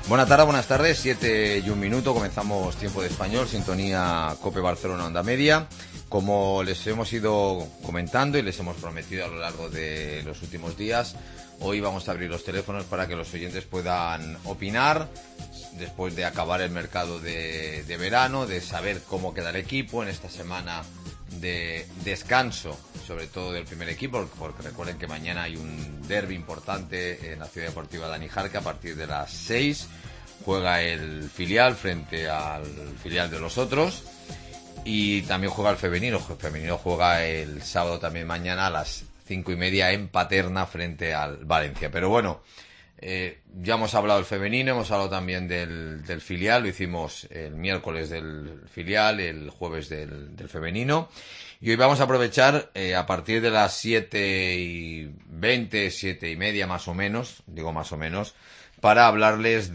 Buenas tardes, buenas tardes, 7:01, comenzamos Tiempo de Español, sintonía COPE Barcelona Onda Media. Como les hemos ido comentando y les hemos prometido a lo largo de los últimos días, hoy vamos a abrir los teléfonos para que los oyentes puedan opinar después de acabar el mercado de verano, de saber cómo queda el equipo en esta semana de descanso, sobre todo del primer equipo, porque recuerden que mañana hay un derbi importante en la Ciudad Deportiva Dani Jarque a partir de las 6. Juega el filial frente al filial de los otros y también juega el femenino. El femenino juega el sábado también mañana a las 5:30 en Paterna frente al Valencia. Pero bueno, ya hemos hablado del femenino, hemos hablado también del filial, lo hicimos el miércoles del filial, el jueves del femenino. Y hoy vamos a aprovechar a partir de las 7:20, 7:30 más o menos, digo más o menos, para hablarles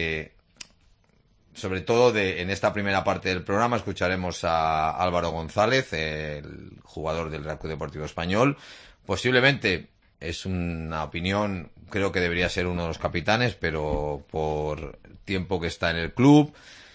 sobre todo en esta primera parte del programa escucharemos a Álvaro González, el jugador del Real Club Deportivo Español. Posiblemente, es una opinión, creo que debería ser uno de los capitanes, pero por tiempo que está en el club,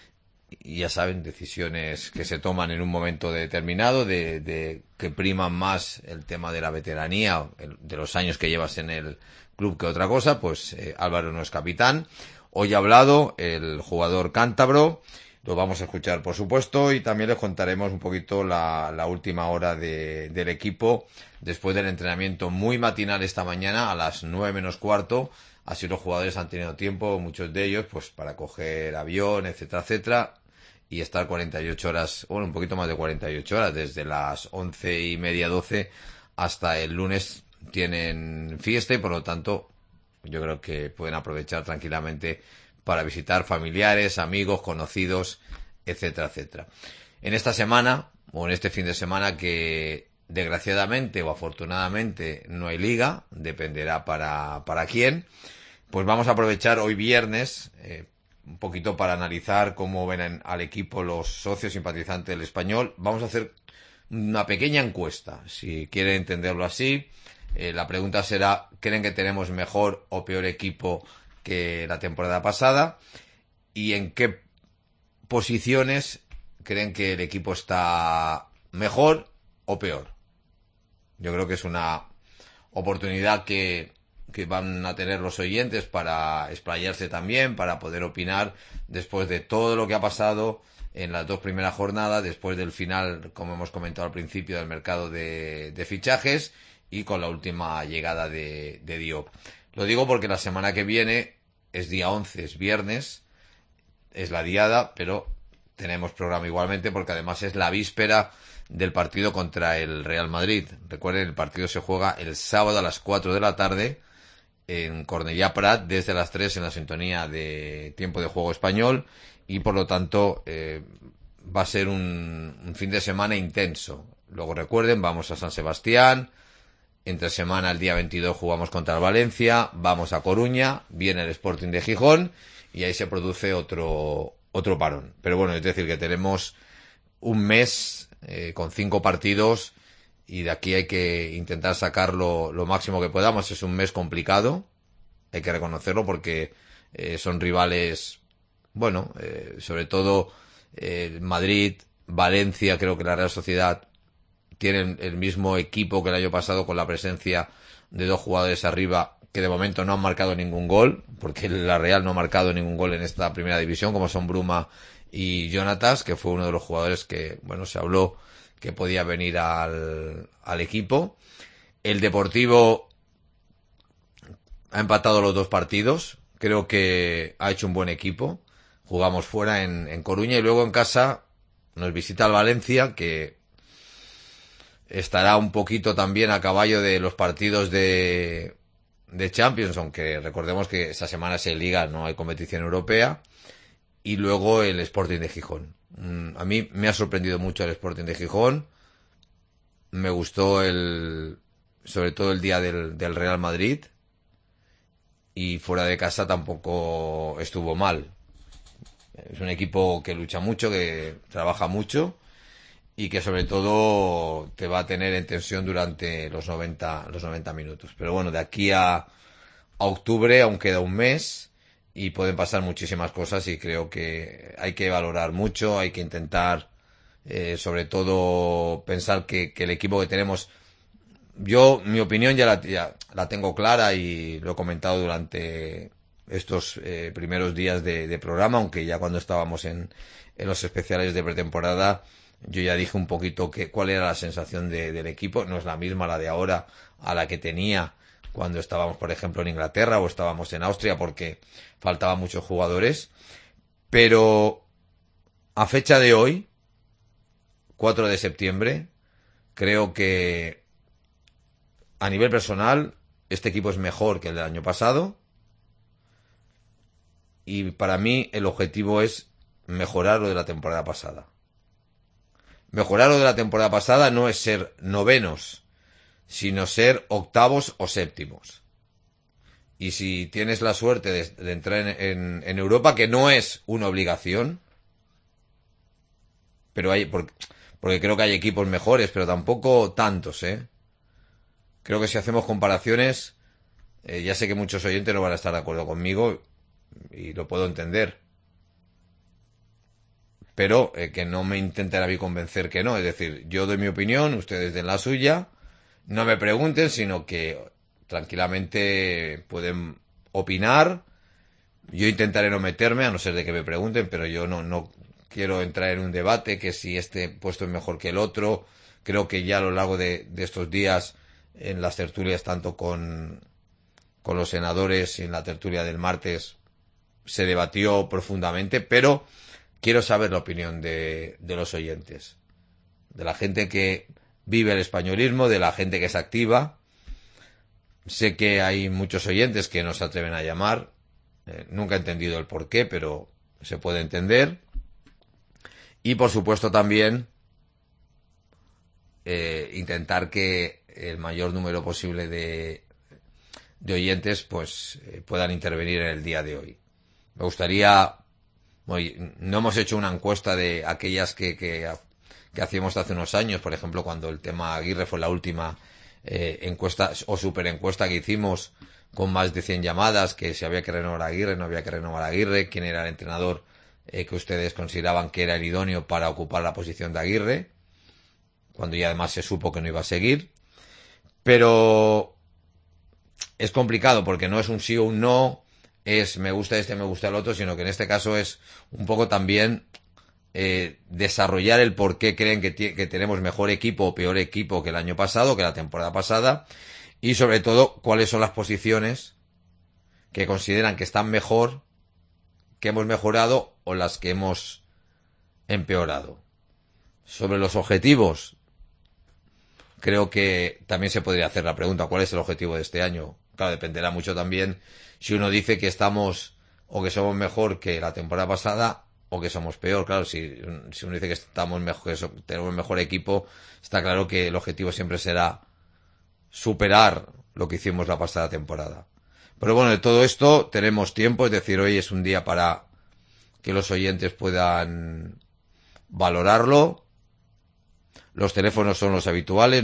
y ya saben, decisiones que se toman en un momento determinado, de que priman más el tema de la veteranía, de los años que llevas en el club que otra cosa, pues Álvaro no es capitán. Hoy ha hablado el jugador cántabro, lo vamos a escuchar por supuesto, y también les contaremos un poquito la última hora del equipo después del entrenamiento muy matinal esta mañana a las 9 menos cuarto. Así los jugadores han tenido tiempo, muchos de ellos, pues para coger avión, etcétera, etcétera, y estar 48 horas, bueno, un poquito más de 48 horas, desde las 11:30, 12 hasta el lunes tienen fiesta y por lo tanto yo creo que pueden aprovechar tranquilamente para visitar familiares, amigos, conocidos, etcétera, etcétera. En esta semana, o en este fin de semana, que desgraciadamente o afortunadamente no hay liga, dependerá para quién, pues vamos a aprovechar hoy viernes un poquito para analizar cómo ven al equipo los socios simpatizantes del Español. Vamos a hacer una pequeña encuesta, si quieren entenderlo así. La pregunta será, ¿creen que tenemos mejor o peor equipo que la temporada pasada? ¿Y en qué posiciones creen que el equipo está mejor o peor? Yo creo que es una oportunidad que van a tener los oyentes para explayarse también, para poder opinar después de todo lo que ha pasado en las dos primeras jornadas, después del final, como hemos comentado al principio, del mercado de fichajes y con la última llegada de Diop. Lo digo porque la semana que viene es día 11, es viernes, es la diada, pero tenemos programa igualmente porque además es la víspera del partido contra el Real Madrid. Recuerden, el partido se juega el sábado a las 4 de la tarde en Cornellà Prat, desde las 3 en la sintonía de Tiempo de Juego Español, y por lo tanto va a ser un fin de semana intenso. Luego recuerden, vamos a San Sebastián, entre semana el día 22 jugamos contra el Valencia, vamos a Coruña, viene el Sporting de Gijón y ahí se produce otro parón. Pero bueno, es decir que tenemos un mes con 5 partidos y de aquí hay que intentar sacar lo máximo que podamos. Es un mes complicado, hay que reconocerlo, porque son rivales, bueno, sobre todo Madrid, Valencia, creo que la Real Sociedad tienen el mismo equipo que el año pasado, con la presencia de 2 jugadores arriba que de momento no han marcado ningún gol, porque la Real no ha marcado ningún gol en esta primera división, como son Bruma y Jonatas, que fue uno de los jugadores que, bueno, se habló que podía venir al equipo. El Deportivo ha empatado los 2 partidos, creo que ha hecho un buen equipo. Jugamos fuera en Coruña y luego en casa nos visita el Valencia, que estará un poquito también a caballo de los partidos de Champions, aunque recordemos que esa semana se liga, no hay competición europea. Y luego el Sporting de Gijón. A mí me ha sorprendido mucho el Sporting de Gijón. Me gustó sobre todo el día del Real Madrid. Y fuera de casa tampoco estuvo mal. Es un equipo que lucha mucho, que trabaja mucho y que sobre todo te va a tener en tensión durante los 90 minutos. Pero bueno, de aquí a octubre aún queda un mes y pueden pasar muchísimas cosas y creo que hay que valorar mucho, hay que intentar sobre todo pensar que el equipo que tenemos, yo mi opinión ya la tengo clara y lo he comentado durante estos primeros días de programa, aunque ya cuando estábamos en los especiales de pretemporada yo ya dije un poquito cuál era la sensación del equipo. No es la misma la de ahora a la que tenía cuando estábamos, por ejemplo, en Inglaterra o estábamos en Austria, porque faltaban muchos jugadores. Pero a fecha de hoy, 4 de septiembre, creo que a nivel personal este equipo es mejor que el del año pasado. Y para mí el objetivo es mejorar lo de la temporada pasada. Mejorar lo de la temporada pasada no es ser novenos, sino ser octavos o séptimos. Y si tienes la suerte de entrar en Europa, que no es una obligación, pero porque creo que hay equipos mejores, pero tampoco tantos, ¿eh? Creo que si hacemos comparaciones, ya sé que muchos oyentes no van a estar de acuerdo conmigo, y lo puedo entender. Pero que no me intenten a mí convencer que no. Es decir, yo doy mi opinión, ustedes den la suya, no me pregunten, sino que tranquilamente pueden opinar. Yo intentaré no meterme, a no ser de que me pregunten, pero yo no quiero entrar en un debate que si este puesto es mejor que el otro. Creo que ya a lo largo de estos días, en las tertulias, tanto con los senadores y en la tertulia del martes, se debatió profundamente, pero quiero saber la opinión de los oyentes, de la gente que vive el españolismo, de la gente que es activa. Sé que hay muchos oyentes que no se atreven a llamar, nunca he entendido el porqué, pero se puede entender. Y por supuesto también intentar que el mayor número posible de oyentes pues puedan intervenir en el día de hoy. Me gustaría... Bueno, no hemos hecho una encuesta de aquellas que hacíamos hace unos años, por ejemplo, cuando el tema Aguirre fue la última encuesta o super encuesta que hicimos con más de 100 llamadas, que si había que renovar a Aguirre, no había que renovar a Aguirre, quién era el entrenador que ustedes consideraban que era el idóneo para ocupar la posición de Aguirre, cuando ya además se supo que no iba a seguir. Pero es complicado porque no es un sí o un no, es me gusta este, me gusta el otro, sino que en este caso es un poco también desarrollar el por qué creen que tenemos mejor equipo o peor equipo que el año pasado, que la temporada pasada, y sobre todo cuáles son las posiciones que consideran que están mejor, que hemos mejorado o las que hemos empeorado. Sobre los objetivos, creo que también se podría hacer la pregunta, ¿cuál es el objetivo de este año? Claro, dependerá mucho también si uno dice que estamos o que somos mejor que la temporada pasada o que somos peor. Claro, si uno dice que estamos mejor, que tenemos mejor equipo, está claro que el objetivo siempre será superar lo que hicimos la pasada temporada. Pero bueno, de todo esto tenemos tiempo, es decir, hoy es un día para que los oyentes puedan valorarlo. Los teléfonos son los habituales,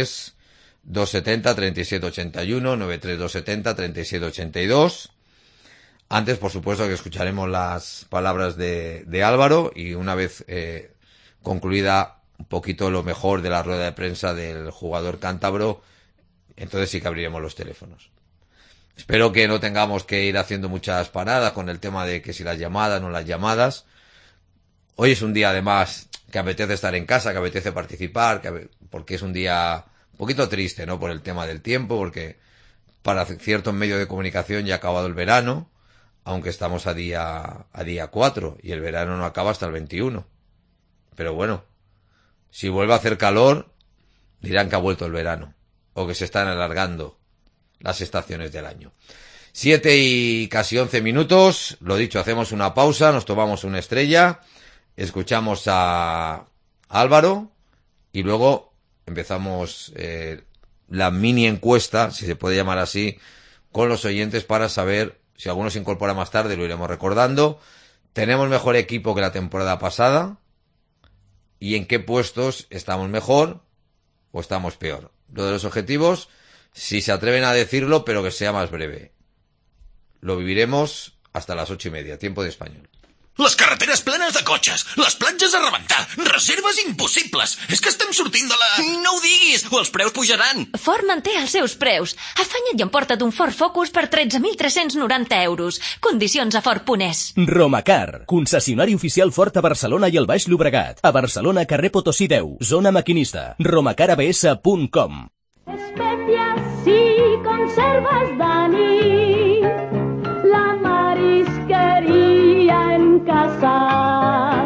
93-270-3781, 93-270-3782. Antes, por supuesto, que escucharemos las palabras de Álvaro y una vez concluida un poquito lo mejor de la rueda de prensa del jugador cántabro, entonces sí que abriremos los teléfonos. Espero que no tengamos que ir haciendo muchas paradas con el tema de que si las llamadas, no las llamadas. Hoy es un día además que apetece estar en casa, que apetece participar, porque es un día un poquito triste, ¿no? Por el tema del tiempo, porque para ciertos medios de comunicación ya ha acabado el verano, aunque estamos a día 4 y el verano no acaba hasta el 21. Pero bueno, si vuelve a hacer calor, dirán que ha vuelto el verano o que se están alargando las estaciones del año. 7 y casi 11 minutos, lo dicho, hacemos una pausa, nos tomamos una estrella, escuchamos a Álvaro y luego empezamos la mini encuesta, si se puede llamar así, con los oyentes para saber si alguno se incorpora más tarde, lo iremos recordando. ¿Tenemos mejor equipo que la temporada pasada? ¿Y en qué puestos estamos mejor o estamos peor? Lo de los objetivos, si se atreven a decirlo, pero que sea más breve. Lo viviremos hasta las 8:30, tiempo de Español. Les carreteres plenes de cotxes, les platges a rebentar, reserves impossibles. És que estem sortint de la... No ho diguis, o els preus pujaran. Ford manté els seus preus. Afanya't i emporta't un Ford Focus per 13.390 euros. Condicions a Ford.es. Romacar, concessionari oficial Ford a Barcelona i el Baix Llobregat. A Barcelona, carrer Potosí 10, zona maquinista. romacarabs.com. Especias y conservas, Dani, la marisquería en casa.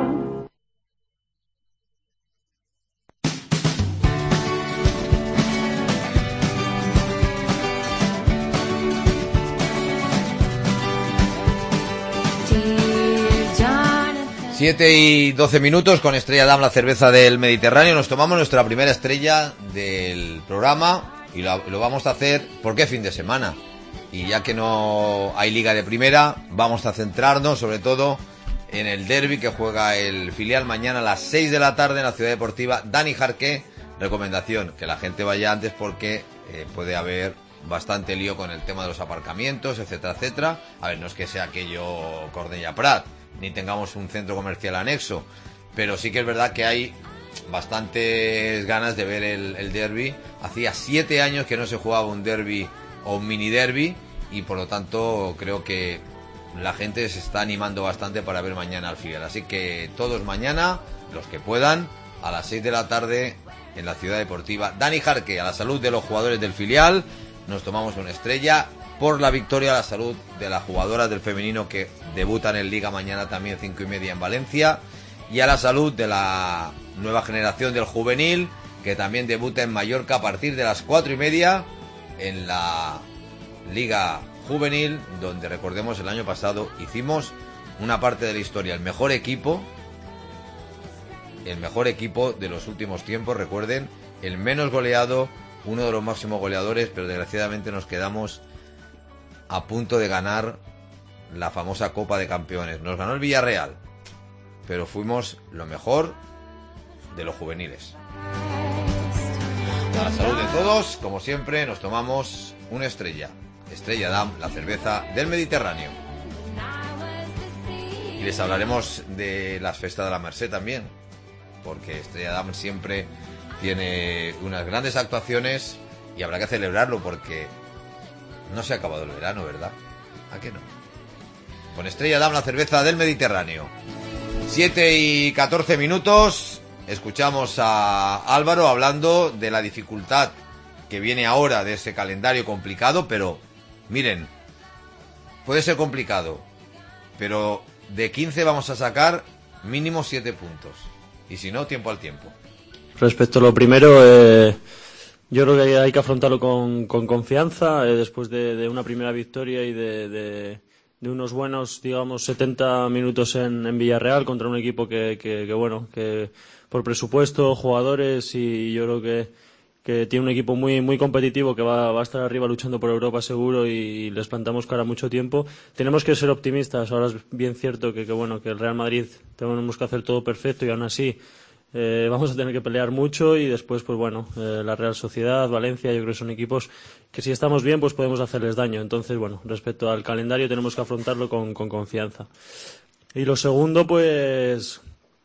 Siete y 12 minutos con Estrella Damm, la cerveza del Mediterráneo. Nos tomamos nuestra primera estrella del programa y lo vamos a hacer porque es fin de semana. Y ya que no hay liga de primera, vamos a centrarnos sobre todo en el derbi que juega el filial mañana a las 6 de la tarde en la Ciudad Deportiva Dani Jarque. Recomendación, que la gente vaya antes porque puede haber bastante lío con el tema de los aparcamientos, etcétera, etcétera. A ver, no es que sea aquello Cornellà Prat, ni tengamos un centro comercial anexo, pero sí que es verdad que hay bastantes ganas de ver el derbi. Hacía 7 años que no se jugaba un derbi o un mini derbi y por lo tanto creo que la gente se está animando bastante para ver mañana al filial. Así que todos mañana, los que puedan, a las 6 de la tarde en la Ciudad Deportiva Dani Jarque. A la salud de los jugadores del filial nos tomamos una estrella. Por la victoria, a la salud de las jugadoras del femenino que debutan en Liga mañana también 5:30 en Valencia, y a la salud de la nueva generación del juvenil que también debuta en Mallorca a partir de las 4:30 en la Liga Juvenil, donde recordemos el año pasado hicimos una parte de la historia, el mejor equipo de los últimos tiempos, recuerden, el menos goleado, uno de los máximos goleadores, pero desgraciadamente nos quedamos a punto de ganar la famosa Copa de Campeones. Nos ganó el Villarreal, pero fuimos lo mejor de los juveniles. A la salud de todos, como siempre, nos tomamos una estrella. Estrella Damm, la cerveza del Mediterráneo. Y les hablaremos de las fiestas de la Merced también, porque Estrella Damm siempre tiene unas grandes actuaciones y habrá que celebrarlo porque no se ha acabado el verano, ¿verdad? ¿A qué no? Con Estrella Damm, la cerveza del Mediterráneo. 7 y 14 minutos. Escuchamos a Álvaro hablando de la dificultad que viene ahora de ese calendario complicado, pero miren, puede ser complicado, pero de 15 vamos a sacar mínimo 7 puntos. Y si no, tiempo al tiempo. Respecto a lo primero, yo creo que hay que afrontarlo con confianza, después de una primera victoria y de unos buenos, digamos, 70 minutos en Villarreal contra un equipo que bueno, que por presupuesto, jugadores, y yo creo que tiene un equipo muy competitivo que va a estar arriba luchando por Europa seguro y les plantamos cara mucho tiempo. Tenemos que ser optimistas. Ahora es bien cierto que bueno, que el Real Madrid tenemos que hacer todo perfecto y aún así vamos a tener que pelear mucho, y después pues bueno, la Real Sociedad, Valencia, yo creo que son equipos que si estamos bien pues podemos hacerles daño. Entonces bueno, respecto al calendario tenemos que afrontarlo con confianza. Y lo segundo, pues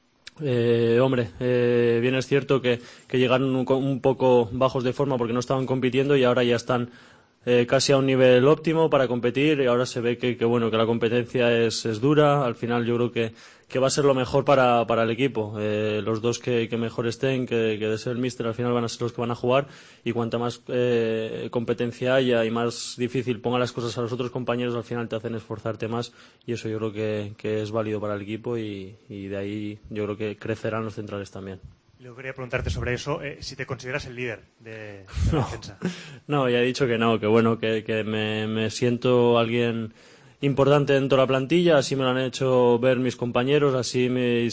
bien es cierto que llegaron un poco bajos de forma porque no estaban compitiendo y ahora ya están casi a un nivel óptimo para competir, y ahora se ve que bueno, que la competencia es dura. Al final yo creo que va a ser lo mejor para el equipo. Los dos que mejor estén, que de ser el míster, al final van a ser los que van a jugar, y cuanta más competencia haya y más difícil ponga las cosas a los otros compañeros, al final te hacen esforzarte más, y eso yo creo que es válido para el equipo, y de ahí yo creo que crecerán los centrales también. Yo quería preguntarte sobre eso, si te consideras el líder de la defensa. No, ya he dicho que no, que bueno, que me siento alguien importante dentro de la plantilla, así me lo han hecho ver mis compañeros, así me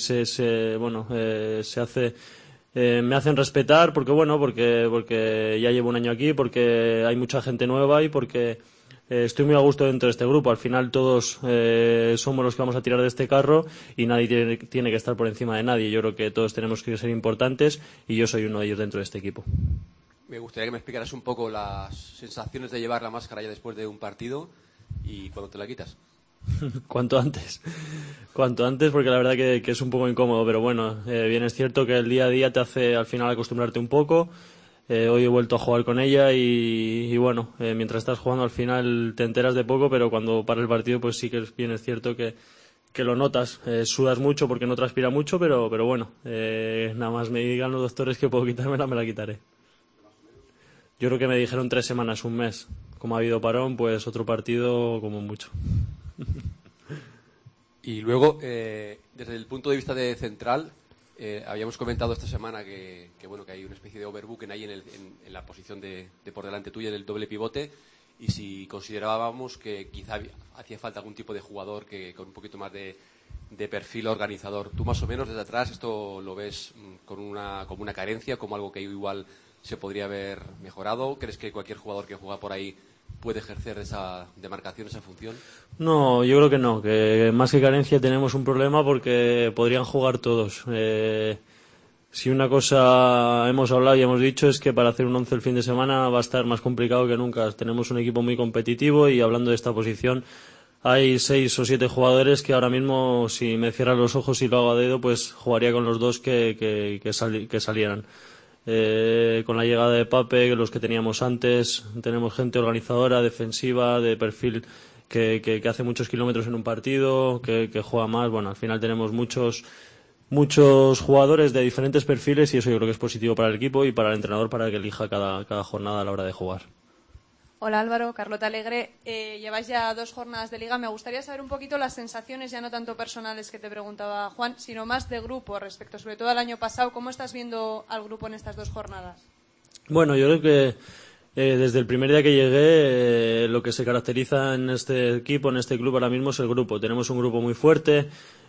hacen respetar, porque ya llevo un año aquí, porque hay mucha gente nueva y porque estoy muy a gusto dentro de este grupo. Al final todos somos los que vamos a tirar de este carro y nadie tiene que estar por encima de nadie. Yo creo que todos tenemos que ser importantes y yo soy uno de ellos dentro de este equipo. Me gustaría que me explicaras un poco las sensaciones de llevar la máscara ya después de un partido y cuando te la quitas. Cuanto antes, porque la verdad que es un poco incómodo, pero bueno, bien es cierto que el día a día te hace al final acostumbrarte un poco. Hoy he vuelto a jugar con ella y bueno, mientras estás jugando al final te enteras de poco, pero cuando para el partido pues sí que bien es cierto que lo notas. Sudas mucho porque no transpira mucho, pero bueno, nada más me digan los doctores que puedo quitármela, me la quitaré. Yo creo que me dijeron 3 semanas, un mes. Como ha habido parón, pues otro partido como mucho. Y luego, desde el punto de vista de central, habíamos comentado esta semana que hay una especie de overbooking ahí en la posición de por delante tuya del doble pivote, y si considerábamos que quizá hacía falta algún tipo de jugador que con un poquito más de perfil organizador. Tú más o menos desde atrás esto lo ves como una carencia, como algo que igual se podría haber mejorado. ¿Crees que cualquier jugador que juega por ahí puede ejercer esa demarcación, esa función? No, yo creo que no, que más que carencia tenemos un problema porque podrían jugar todos. Si una cosa hemos hablado y hemos dicho es que para hacer un 11 el fin de semana va a estar más complicado que nunca. Tenemos un equipo muy competitivo y hablando de esta posición hay 6 o 7 jugadores que ahora mismo, si me cierran los ojos y lo hago a dedo, pues jugaría con los dos que salieran. Con la llegada de Pape, los que teníamos antes, tenemos gente organizadora, defensiva, de perfil que hace muchos kilómetros en un partido, que juega más. Bueno, al final tenemos muchos jugadores de diferentes perfiles y eso yo creo que es positivo para el equipo y para el entrenador para que elija cada jornada a la hora de jugar. Hola Álvaro, Carlota Alegre. Lleváis ya 2 jornadas de Liga. Me gustaría saber un poquito las sensaciones, ya no tanto personales que te preguntaba Juan, sino más de grupo respecto, sobre todo al año pasado. ¿Cómo estás viendo al grupo en estas 2 jornadas? Bueno, yo creo que desde el primer día que llegué, lo que se caracteriza en este equipo, en este club ahora mismo es el grupo. Tenemos un grupo muy fuerte,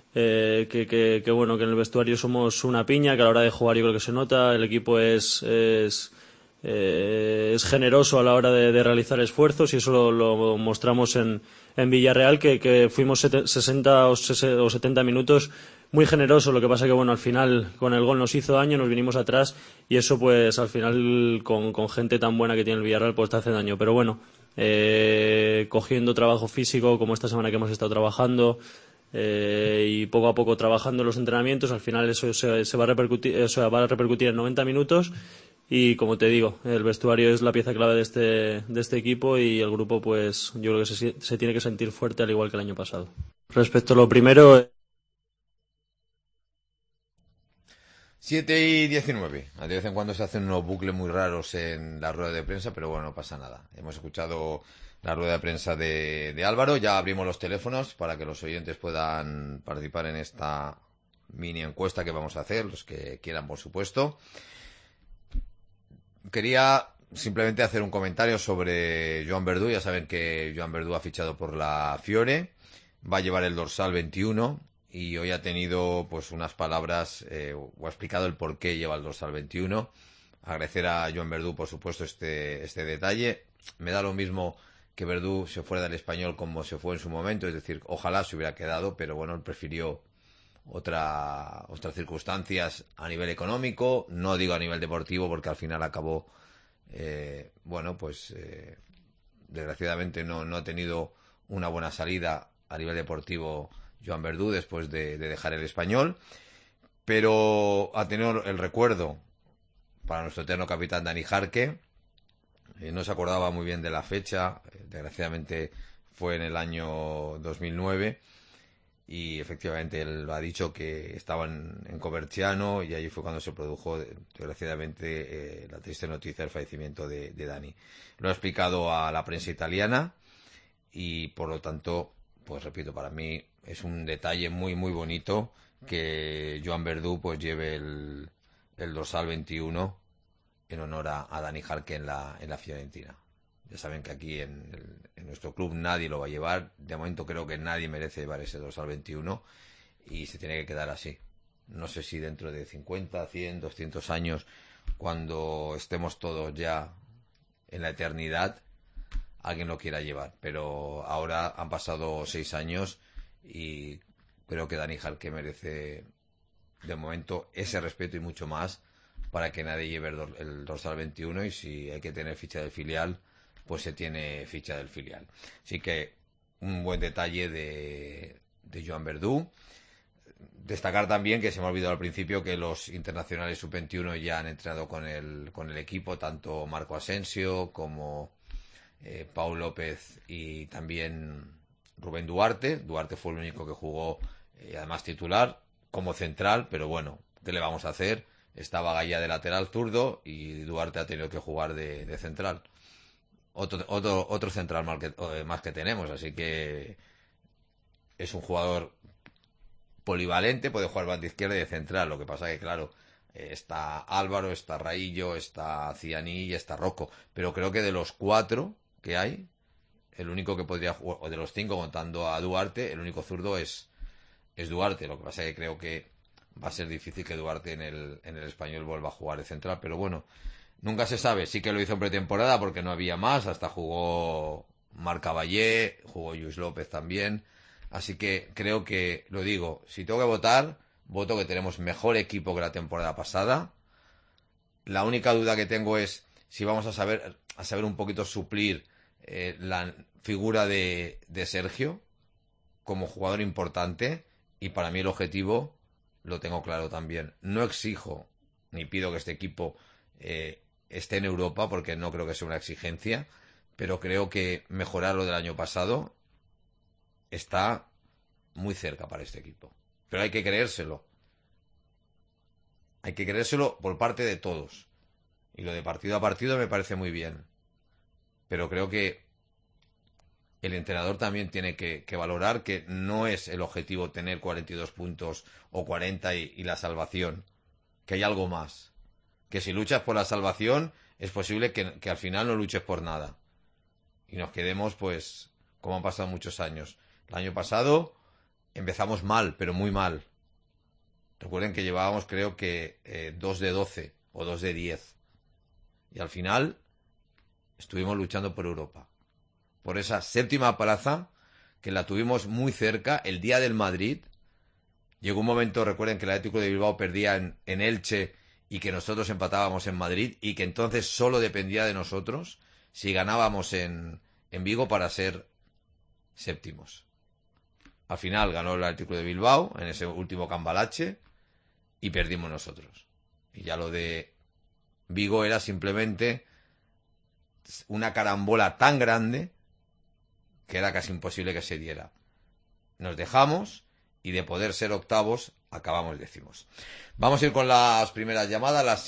que en el vestuario somos una piña, que a la hora de jugar yo creo que se nota. El equipo es generoso a la hora de realizar esfuerzos y eso lo mostramos en Villarreal, que fuimos 60 o 70 minutos muy generosos. Lo que pasa que al final con el gol nos hizo daño, nos vinimos atrás y eso pues al final con gente tan buena que tiene el Villarreal pues te hace daño. Pero bueno, cogiendo trabajo físico como esta semana que hemos estado trabajando y poco a poco trabajando en los entrenamientos, al final eso se va a repercutir en 90 minutos. Y como te digo, el vestuario es la pieza clave de este equipo y el grupo pues yo creo que se tiene que sentir fuerte al igual que el año pasado. Respecto a lo primero... 7:19. De vez en cuando se hacen unos bucles muy raros en la rueda de prensa, pero bueno, no pasa nada. Hemos escuchado la rueda de prensa de Álvaro, ya abrimos los teléfonos para que los oyentes puedan participar en esta mini encuesta que vamos a hacer, los que quieran, por supuesto. Quería simplemente hacer un comentario sobre Joan Verdú. Ya saben que Joan Verdú ha fichado por la Fiore, va a llevar el dorsal 21 y hoy ha tenido pues unas palabras o ha explicado el por qué lleva el dorsal 21. Agradecer a Joan Verdú, por supuesto, este detalle. Me da lo mismo que Verdú se fuera del Español como se fue en su momento, es decir, ojalá se hubiera quedado, pero bueno, él prefirió otras circunstancias a nivel económico, no digo a nivel deportivo porque al final acabó desgraciadamente no ha tenido una buena salida a nivel deportivo Joan Verdú después de dejar el Español, pero ha tenido el recuerdo para nuestro eterno capitán Dani Jarque. No se acordaba muy bien de la fecha, desgraciadamente fue en el año 2009 y efectivamente él ha dicho que estaban en Coverciano y allí fue cuando se produjo desgraciadamente la triste noticia del fallecimiento de Dani. Lo ha explicado a la prensa italiana y por lo tanto, pues repito, para mí es un detalle muy muy bonito que Joan Verdú pues lleve el dorsal 21 en honor a Dani Jarque en la Fiorentina. Ya saben que aquí en nuestro club nadie lo va a llevar. De momento creo que nadie merece llevar ese dorsal 21 y se tiene que quedar así. No sé si dentro de 50, 100, 200 años, cuando estemos todos ya en la eternidad, alguien lo quiera llevar. Pero ahora han pasado 6 años y creo que Dani Jarque merece de momento ese respeto y mucho más para que nadie lleve el dorsal 21 y si hay que tener ficha del filial, pues se tiene ficha del filial. Así que un buen detalle de Joan Verdú. Destacar también, que se me ha olvidado al principio, que los internacionales sub-21 ya han entrenado con el equipo, tanto Marco Asensio como Pau López y también Rubén Duarte. Duarte fue el único que jugó, además titular, como central, pero bueno, ¿qué le vamos a hacer? Estaba Gaya de lateral zurdo y Duarte ha tenido que jugar de central. Otro central más que tenemos, así que es un jugador polivalente, puede jugar banda izquierda y de central. Lo que pasa que, claro, está Álvaro, está Raillo, está Cianí y está Rocco. Pero creo que de los 4 que hay, el único que podría jugar, o de los 5 contando a Duarte, el único zurdo es Duarte. Lo que pasa que creo que va a ser difícil que Duarte en el Español vuelva a jugar de central. Pero bueno, nunca se sabe. Sí que lo hizo en pretemporada porque no había más. Hasta jugó Marc Caballé, jugó Lluís López también. Así que creo que, lo digo, si tengo que votar, voto que tenemos mejor equipo que la temporada pasada. La única duda que tengo es si vamos a saber un poquito suplir la figura de Sergio como jugador importante. Y para mí el objetivo lo tengo claro también. No exijo ni pido que este equipo esté en Europa, porque no creo que sea una exigencia, pero creo que mejorar lo del año pasado está muy cerca para este equipo. Pero hay que creérselo. Hay que creérselo por parte de todos. Y lo de partido a partido me parece muy bien. Pero creo que el entrenador también tiene que valorar que no es el objetivo tener 42 puntos o 40 y la salvación. Que hay algo más. Que si luchas por la salvación, es posible que al final no luches por nada. Y nos quedemos, pues, como han pasado muchos años. El año pasado empezamos mal, pero muy mal. Recuerden que llevábamos, creo que 2 de 12 o 2 de 10. Y al final estuvimos luchando por Europa. Por esa 7ª plaza, que la tuvimos muy cerca, el día del Madrid. Llegó un momento, recuerden que el Atlético de Bilbao perdía en Elche y que nosotros empatábamos en Madrid y que entonces solo dependía de nosotros si ganábamos en Vigo para ser séptimos. Al final ganó el Atlético de Bilbao en ese último cambalache y perdimos nosotros. Y ya lo de Vigo era simplemente una carambola tan grande que era casi imposible que se diera. Nos dejamos y de poder ser octavos acabamos décimos. Vamos a ir con las primeras llamadas, las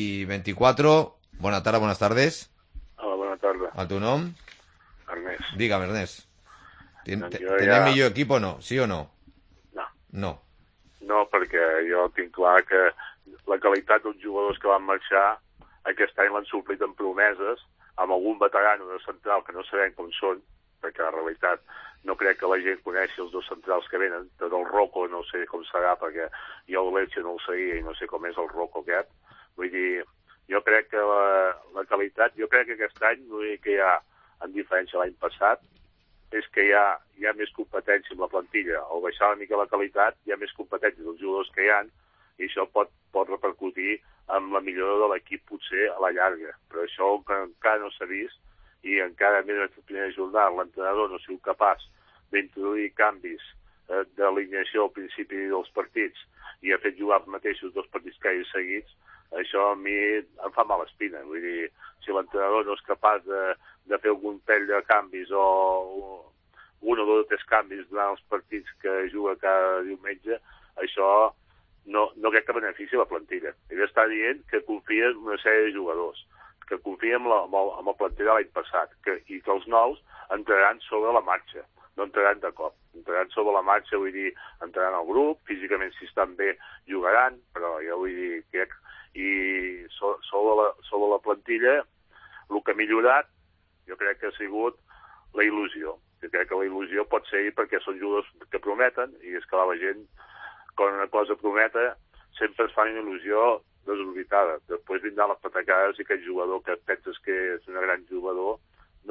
7:24. Buenas tardes. Hola, buenas tardes. ¿A tu nombre? Ernest. Dígame, Ernest. Doncs ¿Tenim millor equip o no? Sí o no? No. No. No, perquè jo tinc clar que la qualitat dels jugadors que van marxar aquest any l'han suplit amb promeses, amb algun veterano de central que no sabem com són, perquè la realitat no crec que la gent coneixi els 2 centrals que venen. Del Rocco no sé com serà, perquè jo el Lecce no el seguia i no sé com és el Rocco aquest. Vull dir, jo crec que la qualitat, jo crec que aquest any l'únic que hi ha en diferència l'any passat és que hi ha més competència amb la plantilla. Al baixar una mica la qualitat hi ha més competència dels jugadors que hi ha i això pot repercutir en la millora de l'equip potser a la llarga. Però això encara no s'ha vist i encara més en la primera jornada l'entrenador no ha sigut capaç d'introduir canvis d'alineació al principi dels partits i ha fet jugar els mateixos 2 partits que hi ha seguits. Això a mi em fa mala espina. Vull dir, si l'entrenador no és capaç de fer algun pell de canvis o 1 o 2 o 3 canvis durant els partits que juga cada diumenge, això no crec que benefici la plantilla. Ell està dient que confia en una sèrie de jugadors, que confia en la plantilla de l'any passat i que els nous entraran sobre la marxa, no entraran de cop. Entraran sobre la marxa, vull dir, entraran al grup, físicament si estan bé jugaran, però jo vull dir que i sobre la plantilla el que ha millorat jo crec que ha sigut la il·lusió. Jo crec que la il·lusió pot ser perquè són jugadors que prometen i és que la gent quan una cosa prometa sempre es fa una il·lusió desorbitada. Després vindran les patacades i aquest jugador que penses que és un gran jugador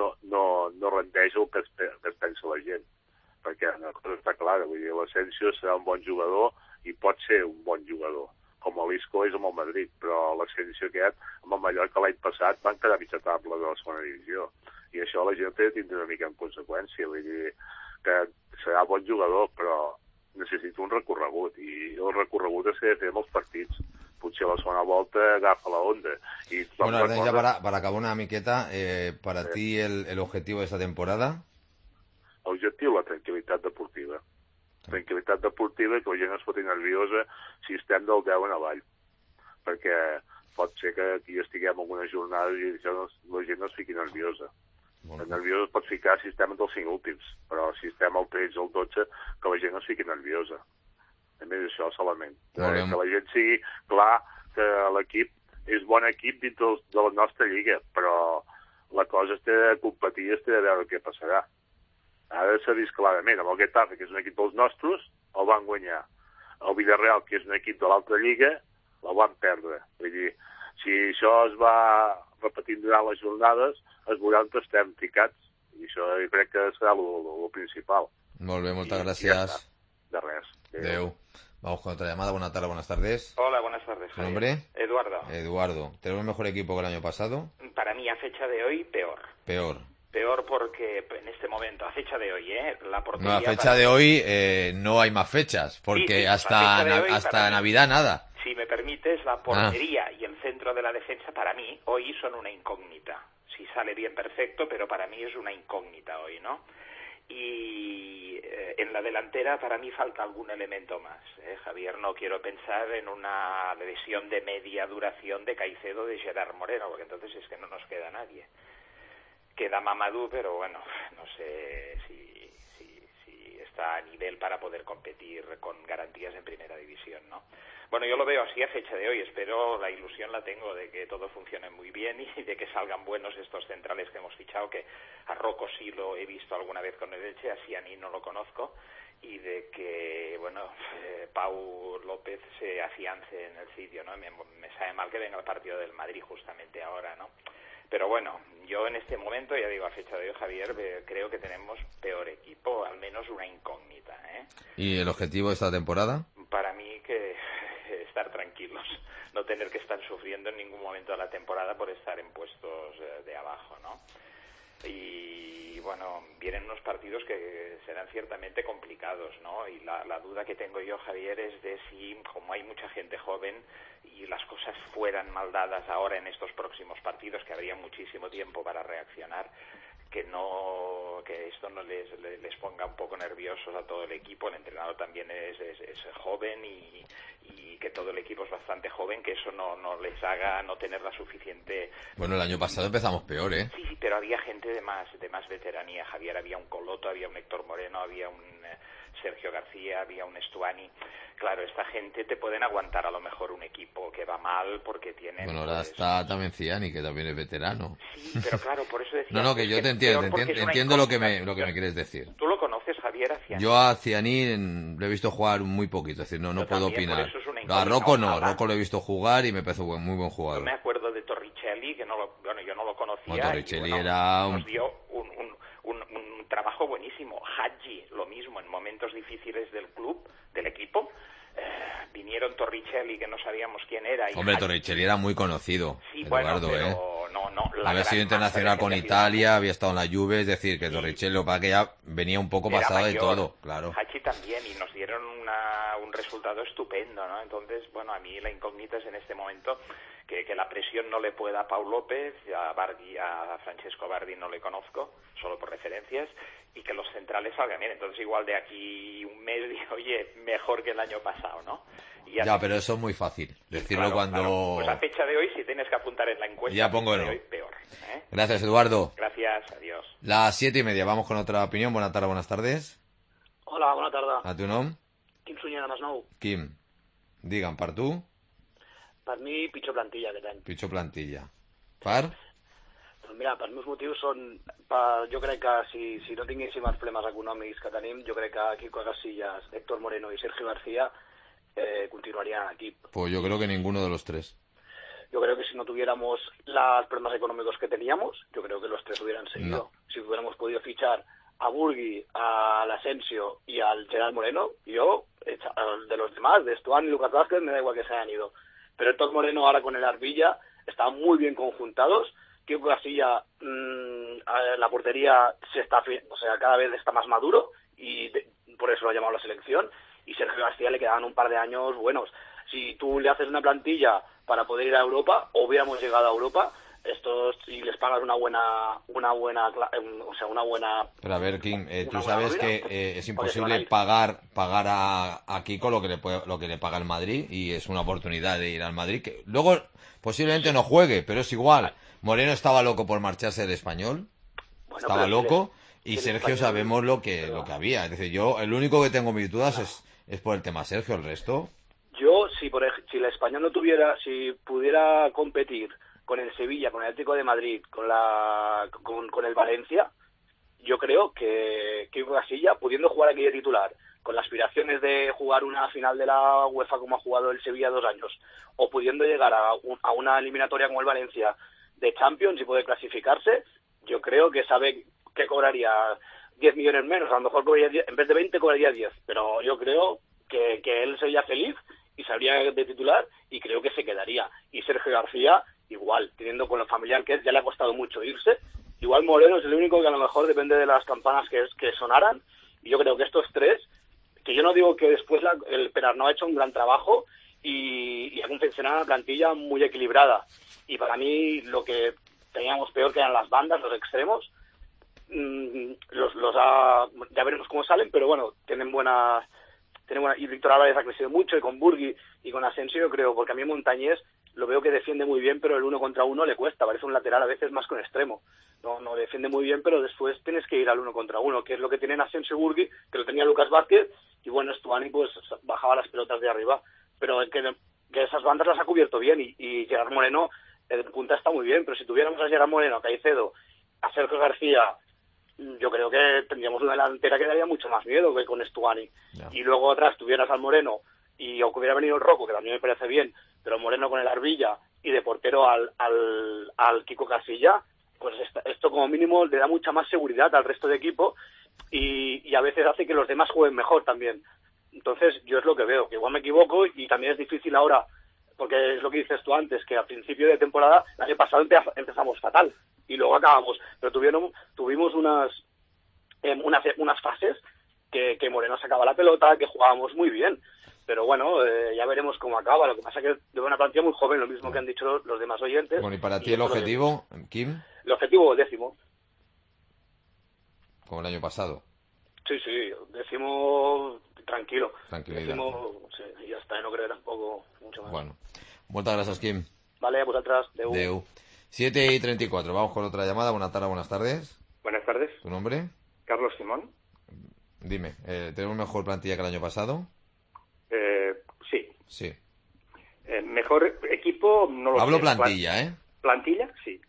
no rendeix el que es pensa la gent, perquè una cosa està clara, vull dir, l'Asensio serà un bon jugador i pot ser un bon jugador com l'Isco és amb el Madrid, però l'Asensio aquest amb el Mallorca l'any passat van quedar mitja tabla de la segona divisió i això la gent té de tindre una mica en conseqüència, vull dir que serà bon jugador, però necessita un recorregut, i el recorregut és que té molts partits. Potser a la segona volta agafa la onda. Y bueno, Ernest, ya para acabar una miqueta, para ti el objetivo de esta temporada? L'objectiu, la tranquil·litat deportiva. Tranquil·litat deportiva, que la gent es foti nerviosa si estem del 10 en avall. Perquè pot ser que aquí estiguem alguna jornada i la gent no es fiqui nerviosa. Nerviosa es pot ficar si estem entre els 5 últims, però si estem al 13 o al 12, que la gent no es fiqui nerviosa. A més d'això solament. Que la gent sigui clar que l'equip és bon equip dintre de la nostra lliga, però la cosa és de competir, és de veure què passarà. Ara s'ha vist clarament, amb el Getafe, que és un equip dels nostres, el van guanyar. El Villarreal, que és un equip de l'altra lliga, la van perdre. Vull dir, si això es va repetint durant les jornades, es veurà on estem ficats, i això jo crec que serà el principal. Molt bé, moltes gràcies. De res. Adeu. Vamos con otra llamada. Buenas tardes, buenas tardes. Hola, buenas tardes. ¿Tu nombre? Eduardo. Eduardo. ¿Tenemos mejor equipo que el año pasado? Para mí, a fecha de hoy, peor. Peor. Peor porque en este momento, a fecha de hoy, la portería... No, a fecha de hoy no hay más fechas, porque sí, hasta Navidad nada. Si me permites, la portería y el centro de la defensa para mí hoy son una incógnita. Si sale bien, perfecto, pero para mí es una incógnita hoy, ¿no? Y en la delantera para mí falta algún elemento más. Javier, no quiero pensar en una lesión de media duración de Caicedo, de Gerard Moreno, porque entonces es que no nos queda nadie. Queda Mamadou, pero bueno, no sé si está a nivel para poder competir con garantías en primera división, ¿no? Bueno, yo lo veo así a fecha de hoy. Espero, la ilusión la tengo de que todo funcione muy bien y de que salgan buenos estos centrales que hemos fichado, que a Rocco sí lo he visto alguna vez con el Elche, a Siani no lo conozco, y de que, bueno, Pau López se afiance en el sitio, ¿no? Me sabe mal que venga el partido del Madrid justamente ahora, ¿no? Pero bueno, yo en este momento, ya digo, a fecha de hoy, Javier, creo que tenemos peor equipo, al menos una incógnita, ¿eh? ¿Y el objetivo de esta temporada? Para mí que estar tranquilos, no tener que estar sufriendo en ningún momento de la temporada por estar en puestos de abajo, ¿no? Y bueno, vienen unos partidos que serán ciertamente complicados, ¿no? Y la duda que tengo yo, Javier, es de si, como hay mucha gente joven y las cosas fueran mal dadas ahora en estos próximos partidos, que habría muchísimo tiempo para reaccionar, que esto no les ponga un poco nerviosos a todo el equipo. El entrenador también es joven y que todo el equipo es bastante joven, que eso no les haga no tener la suficiente... Bueno, el año pasado empezamos peor, ¿eh? Sí, pero había gente de más veteranía, Javier. Había un Coloto, había un Héctor Moreno, había un Sergio García, había un Estuani. Claro, esta gente te pueden aguantar a lo mejor un equipo que va mal porque tienen... Bueno, ahora está también Ciani, que también es veterano. Sí, pero claro, por eso decía... No, que yo te entiendo lo que me quieres decir. ¿Tú lo conoces, Javier, a Ciani? Yo a Ciani lo he visto jugar muy poquito, es decir, no puedo opinar. A Rocco no, Rocco lo he visto jugar y me parece muy buen jugador. Yo me acuerdo de Torricelli, que yo no lo conocía. Bueno, Torricelli era nos dio un trabajo buenísimo. Hadji, lo mismo, en momentos difíciles del club, del equipo. Vinieron Torricelli, que no sabíamos quién era. Hombre, Torricelli era muy conocido, sí, Eduardo, bueno, pero había sido internacional con Italia, había estado en la Juve, es decir, que Torricelli para que ya venía un poco pasado de todo, claro. Hachi también, y nos dieron un resultado estupendo, ¿no? Entonces, bueno, a mí la incógnita es en este momento que la presión no le pueda a Pau López, a Francesco Bardi no le conozco, solo por referencias, y que los centrales salgan bien. Entonces, igual de aquí un mes, digo, oye, mejor que el año pasado, ¿no? Ya, pero eso es muy fácil, decirlo cuando... Claro. Pues a fecha de hoy, si tienes que apuntar en la encuesta, ya pongo de hoy, peor. ¿Eh? Gracias, Eduardo. Gracias, adiós. Las 7:30, vamos con otra opinión. Buenas tardes. Hola, bona tarda. A tu nom? Quim Sunyer, de Masnou. Quim, digue'm, per tu? Per mi, pitjor plantilla aquest any. Pitjor plantilla. Per? Doncs mira, els meus motius són... Jo crec que si no tinguéssim els problemes econòmics que tenim, jo crec que Quico Casillas, Héctor Moreno i Sergio García continuarían en equip. Pues yo creo que ninguno de los tres. Yo creo que si no tuviéramos los problemas económicos que teníamos, yo creo que los tres hubieran seguido. No. Si hubiéramos podido fichar a Burgui, al Asensio y al Gerard Moreno, yo, de los demás, de Estuani y Lucas Vázquez, me da igual que se hayan ido. Pero Héctor Moreno ahora con el Arbilla están muy bien conjuntados. Quico Casilla, la portería cada vez está más maduro. lo ha llamado la selección, y Sergio García le quedaban un par de años buenos. Si tú le haces una plantilla para poder ir a Europa, o hubiéramos llegado a Europa, si les pagas una buena. Pero a ver, Kim, tú sabes que es imposible pagar a Kiko lo que le paga el Madrid, y es una oportunidad de ir al Madrid, que luego posiblemente no juegue, pero es igual. Moreno estaba loco por marcharse del Español, estaba loco, y Sergio sabemos lo que había. Es decir, yo el único que tengo mis dudas es por el tema Sergio, el resto. Yo, si el Español no tuviera, si pudiera competir con el Sevilla, con el Atlético de Madrid, con el Valencia, yo creo que Kiko Casilla, pudiendo jugar aquí de titular, con las aspiraciones de jugar una final de la UEFA como ha jugado el Sevilla 2 años, o pudiendo llegar a una eliminatoria como el Valencia de Champions y poder clasificarse, yo creo que sabe que cobraría 10 millones menos, a lo mejor cobraría en vez de 20 cobraría 10, pero yo creo que él sería feliz y saldría de titular, y creo que se quedaría. Y Sergio García, igual, teniendo con lo familiar que es, ya le ha costado mucho irse. Igual Moreno es el único que a lo mejor depende de las campanas que sonaran, y yo creo que estos tres, que yo no digo que después el Perarnau ha hecho un gran trabajo y ha confeccionado una plantilla muy equilibrada, y para mí lo que teníamos peor que eran las bandas, los extremos, ya veremos cómo salen, pero bueno, tienen buena, y Víctor Álvarez ha crecido mucho, y con Burgui y con Asensio, yo creo, porque a mí Montañés lo veo que defiende muy bien, pero el 1 contra 1 le cuesta, parece un lateral a veces más con extremo. No defiende muy bien, pero después tienes que ir al 1 contra 1, que es lo que tienen Asensio y Burgui, que lo tenía Lucas Vázquez, y bueno, Stuani pues bajaba las pelotas de arriba, pero que esas bandas las ha cubierto bien, y Gerard Moreno de punta está muy bien, pero si tuviéramos a Gerard Moreno, a Caicedo, a Sergio García, yo creo que tendríamos una delantera que daría mucho más miedo que con Stuani. Y luego atrás tuvieras al Moreno, y o que hubiera venido el Rocco, que también me parece bien, pero Moreno con el Arbilla, y de portero al Kiko Casilla, pues esto como mínimo le da mucha más seguridad al resto de equipo, y a veces hace que los demás jueguen mejor también. Entonces yo es lo que veo, que igual me equivoco, y también es difícil ahora, porque es lo que dices tú antes, que a principio de temporada, el año pasado empezamos fatal, y luego acabamos, pero tuvimos unas fases que Moreno sacaba la pelota, que jugábamos muy bien, pero bueno, ya veremos cómo acaba. Lo que pasa es que de una plantilla muy joven, lo mismo que han dicho los demás oyentes. Bueno, ¿y para ti el objetivo, Kim? El objetivo, 10º. Como el año pasado. Sí, 10º, tranquilo. Tranquilidad. 10º, sí, y ya está, no creo tampoco mucho más. Bueno, muchas gracias, Kim. Vale, pues atrás, Deu. 7:34, vamos con otra llamada. Buenas tardes. Buenas tardes. ¿Tu nombre? Carlos Simón. Dime, ¿tenemos mejor plantilla que el año pasado? Sí. Sí. Mejor equipo, no lo sé. Hablo plantilla, ¿eh? Plantilla, sí.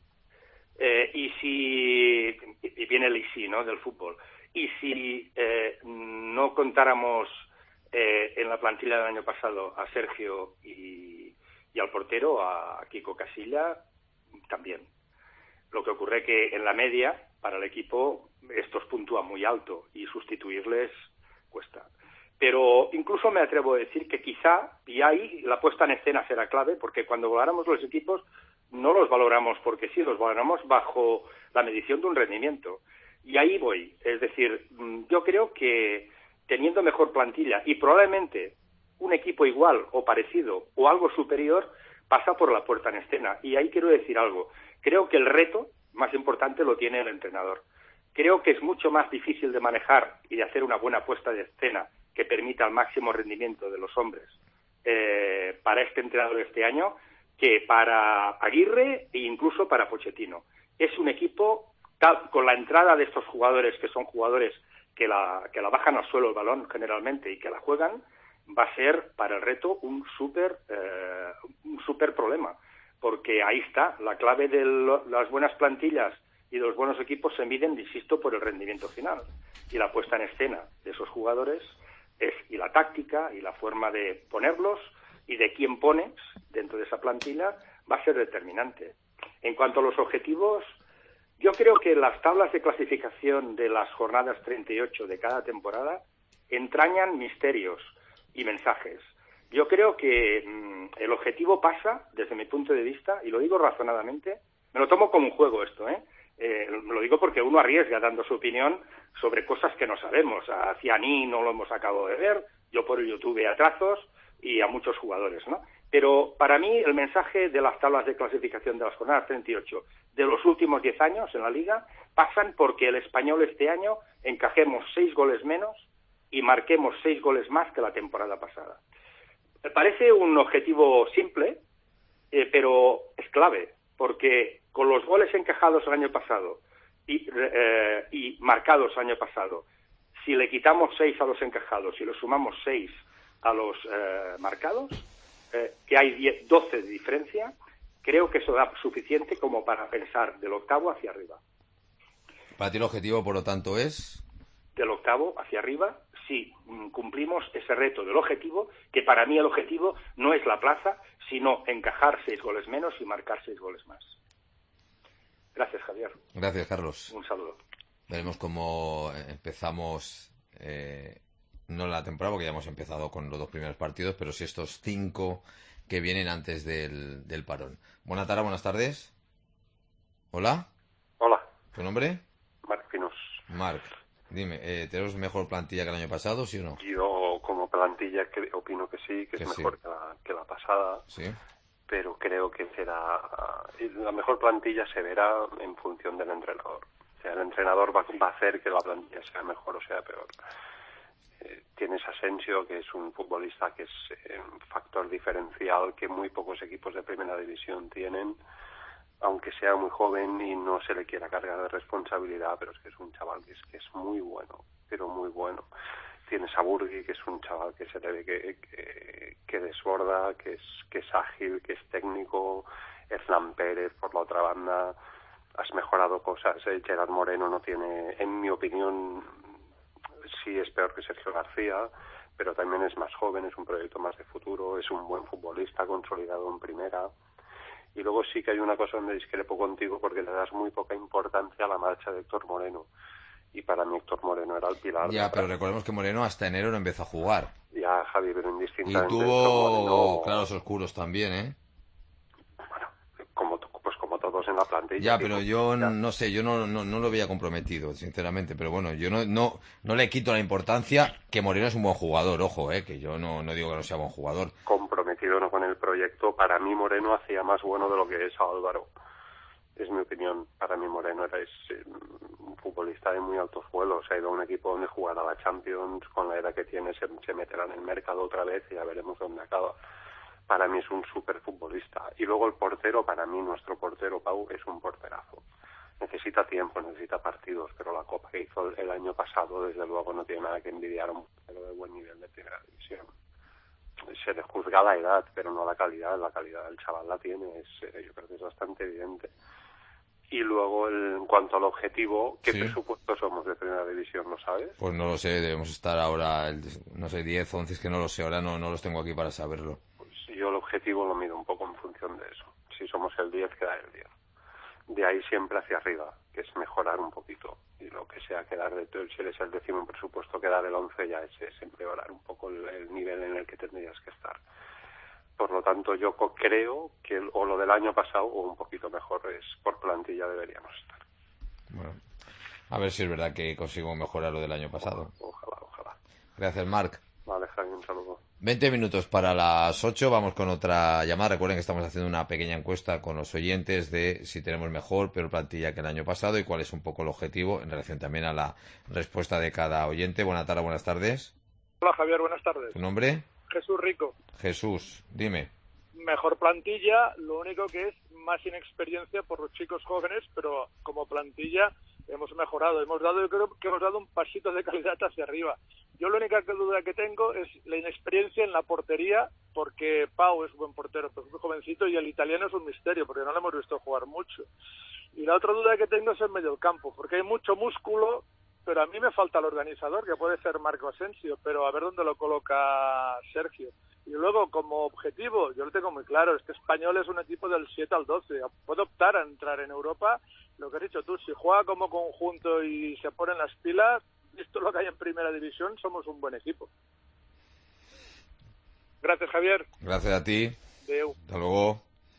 Y viene el sí, ¿no?, del fútbol. Y si no contáramos en la plantilla del año pasado a Sergio y al portero, a Kiko Casilla, también. Lo que ocurre que en la media, para el equipo, estos puntúan muy alto y sustituirles cuesta. Pero incluso me atrevo a decir que quizá, y ahí la puesta en escena será clave, porque cuando valoramos los equipos no los valoramos porque sí, los valoramos bajo la medición de un rendimiento. Y ahí voy. Es decir, yo creo que teniendo mejor plantilla y probablemente un equipo igual o parecido o algo superior, pasa por la puesta en escena. Y ahí quiero decir algo. Creo que el reto más importante lo tiene el entrenador. Creo que es mucho más difícil de manejar y de hacer una buena puesta de escena que permita el máximo rendimiento de los hombres para este entrenador este año que para Aguirre e incluso para Pochettino. Es un equipo, con la entrada de estos jugadores, que son jugadores que la bajan al suelo el balón generalmente y que la juegan, va a ser para el reto un súper problema. Porque ahí está, la clave de las buenas plantillas y de los buenos equipos se miden, insisto, por el rendimiento final. Y la puesta en escena de esos jugadores y la táctica y la forma de ponerlos y de quién pones dentro de esa plantilla va a ser determinante. En cuanto a los objetivos, yo creo que las tablas de clasificación de las jornadas 38 de cada temporada entrañan misterios y mensajes. Yo creo que el objetivo pasa, desde mi punto de vista, y lo digo razonadamente, me lo tomo como un juego esto, Lo digo porque uno arriesga dando su opinión sobre cosas que no sabemos. A Cianí no lo hemos acabado de ver, yo por ello tuve a Trazos y a muchos jugadores, ¿no? Pero para mí el mensaje de las tablas de clasificación de las jornadas 38 de los últimos 10 años en la Liga pasan porque el Español este año encajemos 6 goles menos y marquemos 6 goles más que la temporada pasada. Me parece un objetivo simple, pero es clave, porque con los goles encajados el año pasado y marcados el año pasado, si le quitamos 6 a los encajados y le sumamos 6 a los marcados, que hay 12 de diferencia, creo que eso da suficiente como para pensar del octavo hacia arriba. Para ti el objetivo, por lo tanto, es... Del octavo hacia arriba, si cumplimos ese reto del objetivo, que para mí el objetivo no es la plaza, sino encajar 6 goles menos y marcar 6 goles más. Gracias, Javier. Gracias, Carlos. Un saludo. Veremos cómo empezamos, no la temporada, porque ya hemos empezado con los 2 primeros partidos, pero sí estos 5 que vienen antes del parón. Buenas tardes. Hola. Hola. ¿Tu nombre? Marc Pinos. Marc, dime, ¿tenemos mejor plantilla que el año pasado, sí o no? Yo, como plantilla, opino que sí, que es mejor que la pasada. Sí. Pero creo que será... La mejor plantilla se verá en función del entrenador. O sea, el entrenador va a hacer que la plantilla sea mejor o sea peor. Tienes a Asensio, que es un futbolista que es un factor diferencial que muy pocos equipos de primera división tienen, aunque sea muy joven y no se le quiera cargar de responsabilidad, pero es que es un chaval que es muy bueno, pero muy bueno. Tienes a Burgui, que es un chaval que se le ve que desborda, que es ágil, que es técnico. Hernán Pérez, por la otra banda, has mejorado cosas. Gerard Moreno no tiene, en mi opinión, sí es peor que Sergio García, pero también es más joven, es un proyecto más de futuro, es un buen futbolista consolidado en primera. Y luego sí que hay una cosa donde discrepo contigo, porque le das muy poca importancia a la marcha de Héctor Moreno. Y para mí Héctor Moreno era el pilar. Ya, pero recordemos que Moreno hasta enero no empezó a jugar. Ya, Javi, pero indistintamente. Y tuvo claros oscuros también, ¿eh? Bueno, como todos en la plantilla. Ya, pero yo no sé, yo no lo veía comprometido, sinceramente. Pero bueno, yo no le quito la importancia, que Moreno es un buen jugador, ojo, que yo no digo que no sea buen jugador. Comprometido no con el proyecto, para mí Moreno hacía más bueno de lo que es Álvaro. Es mi opinión. Para mí Moreno es un futbolista de muy altos vuelos. Ha ido a un equipo donde jugará la Champions. Con la edad que tiene se meterá en el mercado otra vez y ya veremos dónde acaba. Para mí es un súper futbolista. Y luego el portero, para mí nuestro portero, Pau, es un porterazo. Necesita tiempo, necesita partidos, pero la Copa que hizo el año pasado, desde luego, no tiene nada que envidiar a un portero de buen nivel de primera división. Se le juzga la edad, pero no la calidad. La calidad del chaval la tiene, yo creo que es bastante evidente. Y luego, en cuanto al objetivo, ¿qué presupuesto somos de primera división? ¿Lo sabes? Pues no lo sé, debemos estar ahora, 10, 11, es que no lo sé, ahora no los tengo aquí para saberlo. Pues yo el objetivo lo mido un poco en función de eso. Si somos el 10, queda el 10. De ahí siempre hacia arriba, que es mejorar un poquito. Y lo que sea, quedar si eres el 10º en presupuesto, quedar el 11 ya es empeorar un poco el nivel en el que tendrías que estar. Por lo tanto, yo creo que o lo del año pasado o un poquito mejor es por plantilla deberíamos estar. Bueno, a ver si es verdad que consigo mejorar lo del año pasado. Ojalá. Gracias, Marc. Vale, Javi, un saludo. 20 minutos para las 8, vamos con otra llamada. Recuerden que estamos haciendo una pequeña encuesta con los oyentes de si tenemos mejor, peor plantilla que el año pasado y cuál es un poco el objetivo en relación también a la respuesta de cada oyente. Buenas tardes. Hola, Javier, buenas tardes. ¿Tu nombre? Jesús Rico. Jesús, dime. Mejor plantilla, lo único que es más inexperiencia por los chicos jóvenes, pero como plantilla hemos mejorado. Yo creo que hemos dado un pasito de calidad hacia arriba. Yo la única duda que tengo es la inexperiencia en la portería, porque Pau es buen portero, pero es muy jovencito, y el italiano es un misterio, porque no lo hemos visto jugar mucho. Y la otra duda que tengo es en medio del campo, porque hay mucho músculo, pero a mí me falta el organizador, que puede ser Marco Asensio, pero a ver dónde lo coloca Sergio. Y luego, como objetivo, yo lo tengo muy claro, este Español es un equipo del 7 al 12, puede optar a entrar en Europa, lo que has dicho tú, si juega como conjunto y se ponen las pilas, visto lo que hay en primera división, somos un buen equipo. Gracias, Javier. Gracias a ti. Adeu. Hasta luego.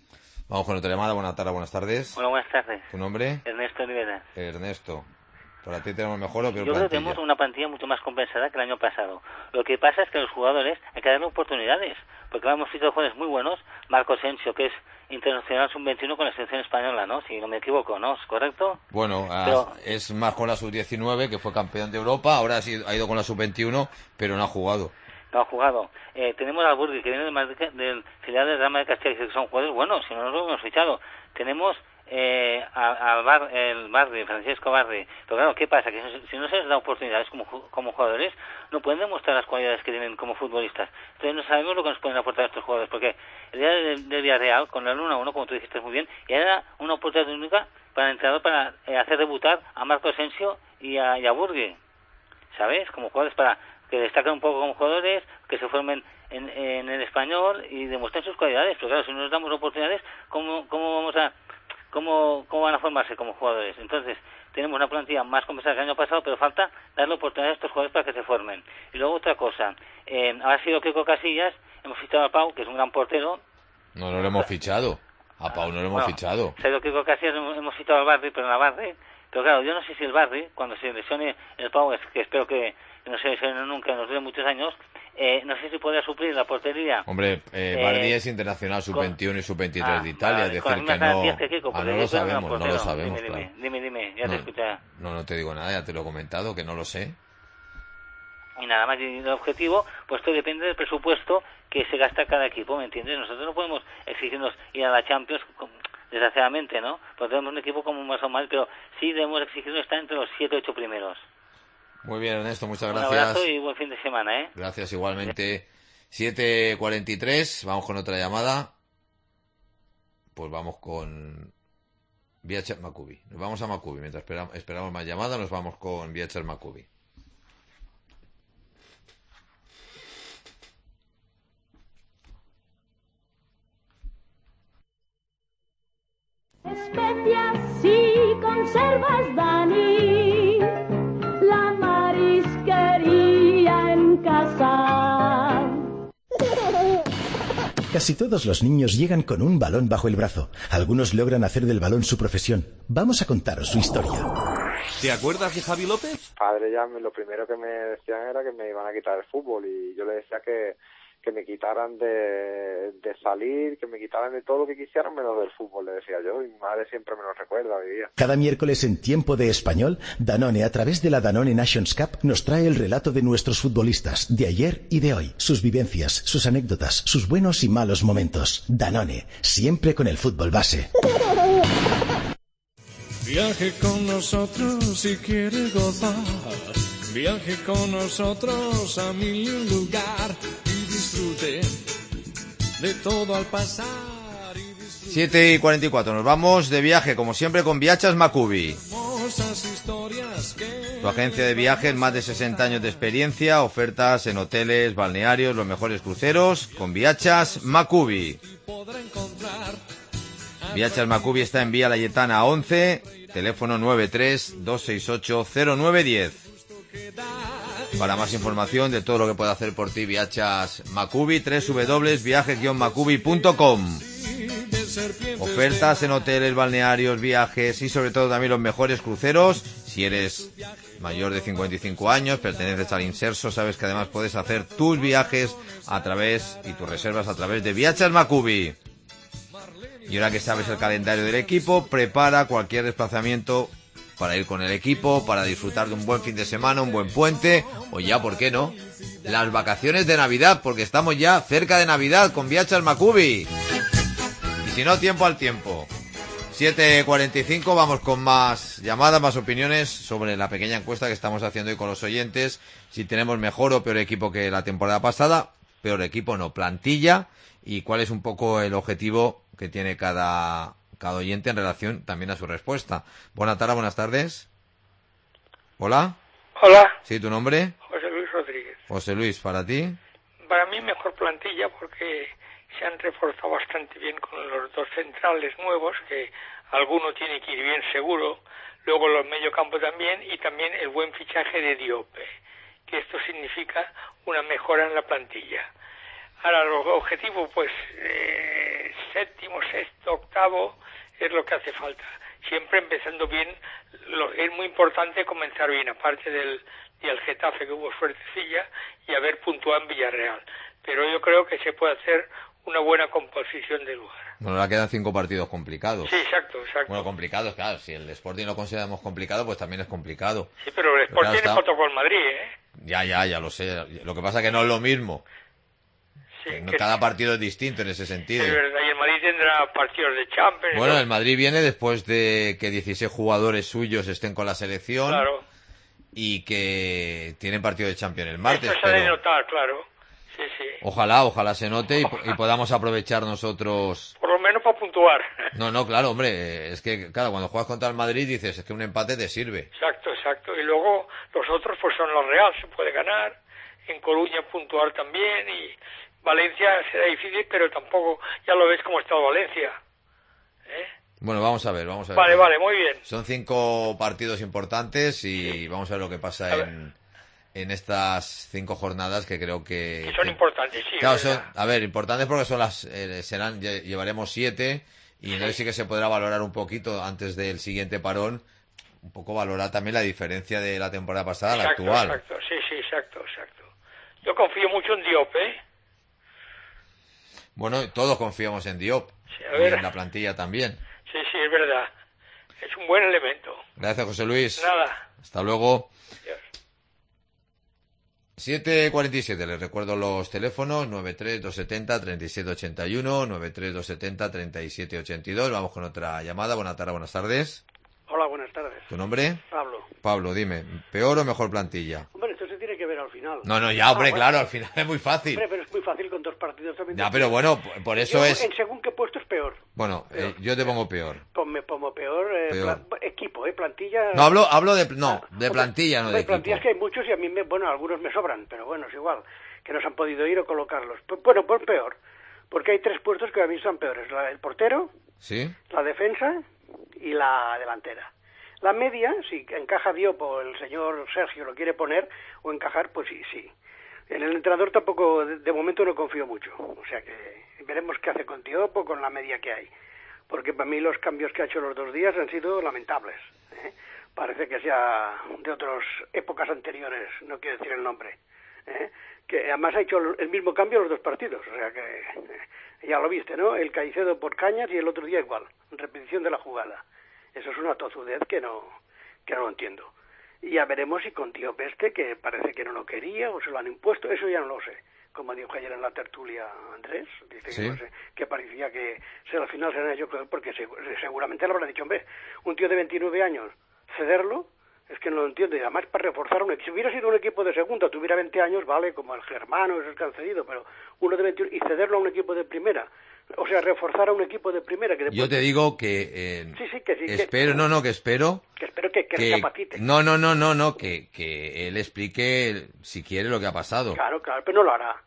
Vamos con otra llamada. Buenas tardes. Hola, buenas tardes. ¿Tu nombre? Ernesto Rivera. Ernesto. ¿Para ti tenemos mejor o peor Yo creo que plantilla? tenemos una plantilla mucho más compensada que el año pasado. Lo que pasa es que a los jugadores hay que darle oportunidades, porque hemos fichado jugadores muy buenos. Marco Asensio, que es internacional sub-21 con la selección española, ¿no? Si no me equivoco, ¿no? ¿Es correcto? Bueno, Pero- es más con la sub-19, que fue campeón de Europa, ahora ha ido con la sub-21, pero no ha jugado. No ha jugado. Tenemos al Burgui, que viene del, Madrid, del filial del Real Madrid Castilla, que son jugadores buenos, si no nos lo hemos fichado. Tenemos el Barri, Francisco Barri. Pero claro, ¿qué pasa? Que si no se les da oportunidades como jugadores, no pueden demostrar las cualidades que tienen como futbolistas. Entonces no sabemos lo que nos pueden aportar estos jugadores, porque el día del Villarreal, con el 1-1, como tú dijiste muy bien, ya era una oportunidad única para el entrenador para hacer debutar a Marco Asensio y a Burgui, ¿sabes? Como jugadores para que destaquen un poco como jugadores, que se formen en el español y demuestren sus cualidades. Pero claro, si no nos damos oportunidades, ¿cómo van a formarse como jugadores? Entonces, tenemos una plantilla más compensada que el año pasado, pero falta darle oportunidades a estos jugadores para que se formen. Y luego otra cosa, ha sido Kiko Casillas, hemos fichado a Pau, que es un gran portero. No lo hemos fichado. A Pau no lo hemos fichado. Se ha ido Kiko Casillas, hemos fichado al Barri, pero en la Barri. Pero claro, yo no sé si el Barri, cuando se lesione el Pau, que espero que no se lesione nunca, nos dure muchos años, no sé si podría suplir la portería. Hombre, Bardi es internacional sub-21 y sub-23 de Italia, es decir, que no... no lo sabemos, no lo sabemos, claro. Dime, ya te escucha. No te digo nada, ya te lo he comentado, que no lo sé. Y nada más, y el objetivo, pues todo depende del presupuesto que se gasta cada equipo, ¿me entiendes? Nosotros no podemos exigirnos ir a la Champions, desgraciadamente, ¿no? Pues tenemos un equipo como más o mal, pero sí debemos exigirnos estar entre los 7 o 8 primeros. Muy bien, Ernesto, muchas gracias. Un abrazo y buen fin de semana, ¿eh? Gracias, igualmente. 7:43, vamos con otra llamada. Pues vamos con Viacher Macubi. Nos vamos a Macubi. Mientras esperamos más llamadas, nos vamos con Viacher Macubi. Especias y conservas, Dani, la marisquería en casa. Casi todos los niños llegan con un balón bajo el brazo. Algunos logran hacer del balón su profesión. Vamos a contaros su historia. ¿Te acuerdas de Javi López? Padre ya lo primero que me decían era que me iban a quitar el fútbol y yo le decía que me quitaran de salir, que me quitaran de todo lo que quisieran menos del fútbol, le decía yo, y mi madre siempre me lo recuerda hoy día. Cada miércoles en Tiempo de Español, Danone, a través de la Danone Nations Cup, nos trae el relato de nuestros futbolistas, de ayer y de hoy, sus vivencias, sus anécdotas, sus buenos y malos momentos. Danone, siempre con el fútbol base. Viaje con nosotros si quiere gozar. Viaje con nosotros a mil lugar y disfrute de todo al pasar. 7:44, nos vamos de viaje, como siempre, con Viachas Macubi. Tu agencia de viajes, más de 60 años de experiencia, ofertas en hoteles, balnearios, los mejores cruceros, con Viachas Macubi. Viachas Macubi está en Vía Layetana 11, teléfono 93-268-0910. Para más información de todo lo que puede hacer por ti Viachas Macubi, www.viaje-macubi.com. Ofertas en hoteles, balnearios, viajes y sobre todo también los mejores cruceros. Si eres mayor de 55 años, perteneces al Inserso, sabes que además puedes hacer tus viajes y tus reservas a través de Viachas Macubi. Y ahora que sabes el calendario del equipo, prepara cualquier desplazamiento para ir con el equipo, para disfrutar de un buen fin de semana, un buen puente, o ya, ¿por qué no?, las vacaciones de Navidad, porque estamos ya cerca de Navidad con Viachas Macubi. Y si no, tiempo al tiempo. 7:45, vamos con más llamadas, más opiniones sobre la pequeña encuesta que estamos haciendo hoy con los oyentes. Si tenemos mejor o peor equipo que la temporada pasada. Peor equipo no, plantilla. Y cuál es un poco el objetivo que tiene cada oyente en relación también a su respuesta. Buenas tardes. Hola. Hola. Sí, ¿tu nombre? José Luis Rodríguez. José Luis, ¿para ti? Para mí mejor plantilla porque se han reforzado bastante bien con los dos centrales nuevos, que alguno tiene que ir bien seguro, luego los mediocampo también, y también el buen fichaje de Diope, que esto significa una mejora en la plantilla. Ahora, los objetivos, pues séptimo, sexto, octavo, es lo que hace falta. Siempre empezando bien, es muy importante comenzar bien, aparte del Getafe, que hubo suertecilla, y haber puntuado en Villarreal. Pero yo creo que se puede hacer una buena composición de lugar. Bueno, ahora quedan 5 partidos complicados. Sí, exacto. Bueno, complicados, claro. Si el Sporting lo consideramos complicado, pues también es complicado. Sí, pero el Sporting es otro con el Madrid, ¿eh? Ya lo sé. Lo que pasa es que no es lo mismo. Sí, cada partido es distinto en ese sentido. Es verdad, y el Madrid tendrá partidos de Champions. Bueno, el Madrid viene después de que 16 jugadores suyos estén con la selección. Claro. Y que tienen partido de Champions el martes. Eso se ha de notar, claro. Sí. Ojalá se note y podamos aprovechar nosotros. Por lo menos para puntuar. No, claro, hombre, es que, claro, cuando juegas contra el Madrid dices, es que un empate te sirve. Exacto. Y luego los otros pues son los Real, se puede ganar. En Coruña puntuar también y Valencia será difícil, pero tampoco, ya lo ves cómo está Valencia. Bueno, vamos a ver. Vale, muy bien. Son 5 partidos importantes y vamos a ver lo que pasa en estas 5 jornadas que creo que son importantes, sí. Claro, importantes porque son llevaremos 7 y entonces sí que se podrá valorar un poquito antes del siguiente parón, un poco valorar también la diferencia de la temporada pasada a la actual. Exacto. Yo confío mucho en Diop, Bueno, todos confiamos en Diop y en la plantilla también. Sí, es verdad. Es un buen elemento. Gracias, José Luis. Nada. Hasta luego. Adiós. 7:47, les recuerdo los teléfonos, 93270-3781, 93270-3782. Vamos con otra llamada. Buenas tardes. Hola, buenas tardes. ¿Tu nombre? Pablo. Pablo, dime, ¿peor o mejor plantilla? Hombre, esto se tiene que ver al final. No, hombre, bueno. Claro, al final es muy fácil. Hombre, pero es muy fácil con 2 partidos también. Ya, pero bueno, por eso es... En según qué puesto es peor. Bueno, yo te pongo peor. Pongo peor. Equipo, plantilla... No, hablo de plantilla, no de equipo. Plantillas que hay muchos y a mí, algunos me sobran, pero bueno, es igual, que no se han podido ir o colocarlos. Bueno, pues peor, porque hay 3 puestos que a mí son peores. El portero, ¿sí? La defensa y la delantera. La media, si encaja Diop o el señor Sergio lo quiere poner o encajar, pues sí. En el entrenador tampoco, de momento no confío mucho. O sea que veremos qué hace con Diop o con la media que hay. Porque para mí los cambios que ha hecho los 2 días han sido lamentables. Parece que sea de otras épocas anteriores, no quiero decir el nombre. Que además ha hecho el mismo cambio los 2 partidos. O sea que ya lo viste, ¿no? El Caicedo por Cañas y el otro día igual. Repetición de la jugada. Eso es una tozudez que no lo entiendo. Y ya veremos si con Diop que parece que no lo quería o se lo han impuesto, eso ya no lo sé. Como dijo ayer en la tertulia Andrés, dice ¿sí? Que no sé, que parecía que al final se han hecho porque seguramente le habrá dicho, hombre, un tío de 29 años, cederlo, es que no lo entiendo. Y además para reforzar un equipo, si hubiera sido un equipo de segunda, tuviera 20 años, vale, como el Germano, esos que han cedido, pero uno de 21, y cederlo a un equipo de primera, o sea, reforzar a un equipo de primera que después... Yo te digo que... sí, espero, que espero... Que espero que recapacite. No, que él explique, si quiere, lo que ha pasado. Claro, pero no lo hará.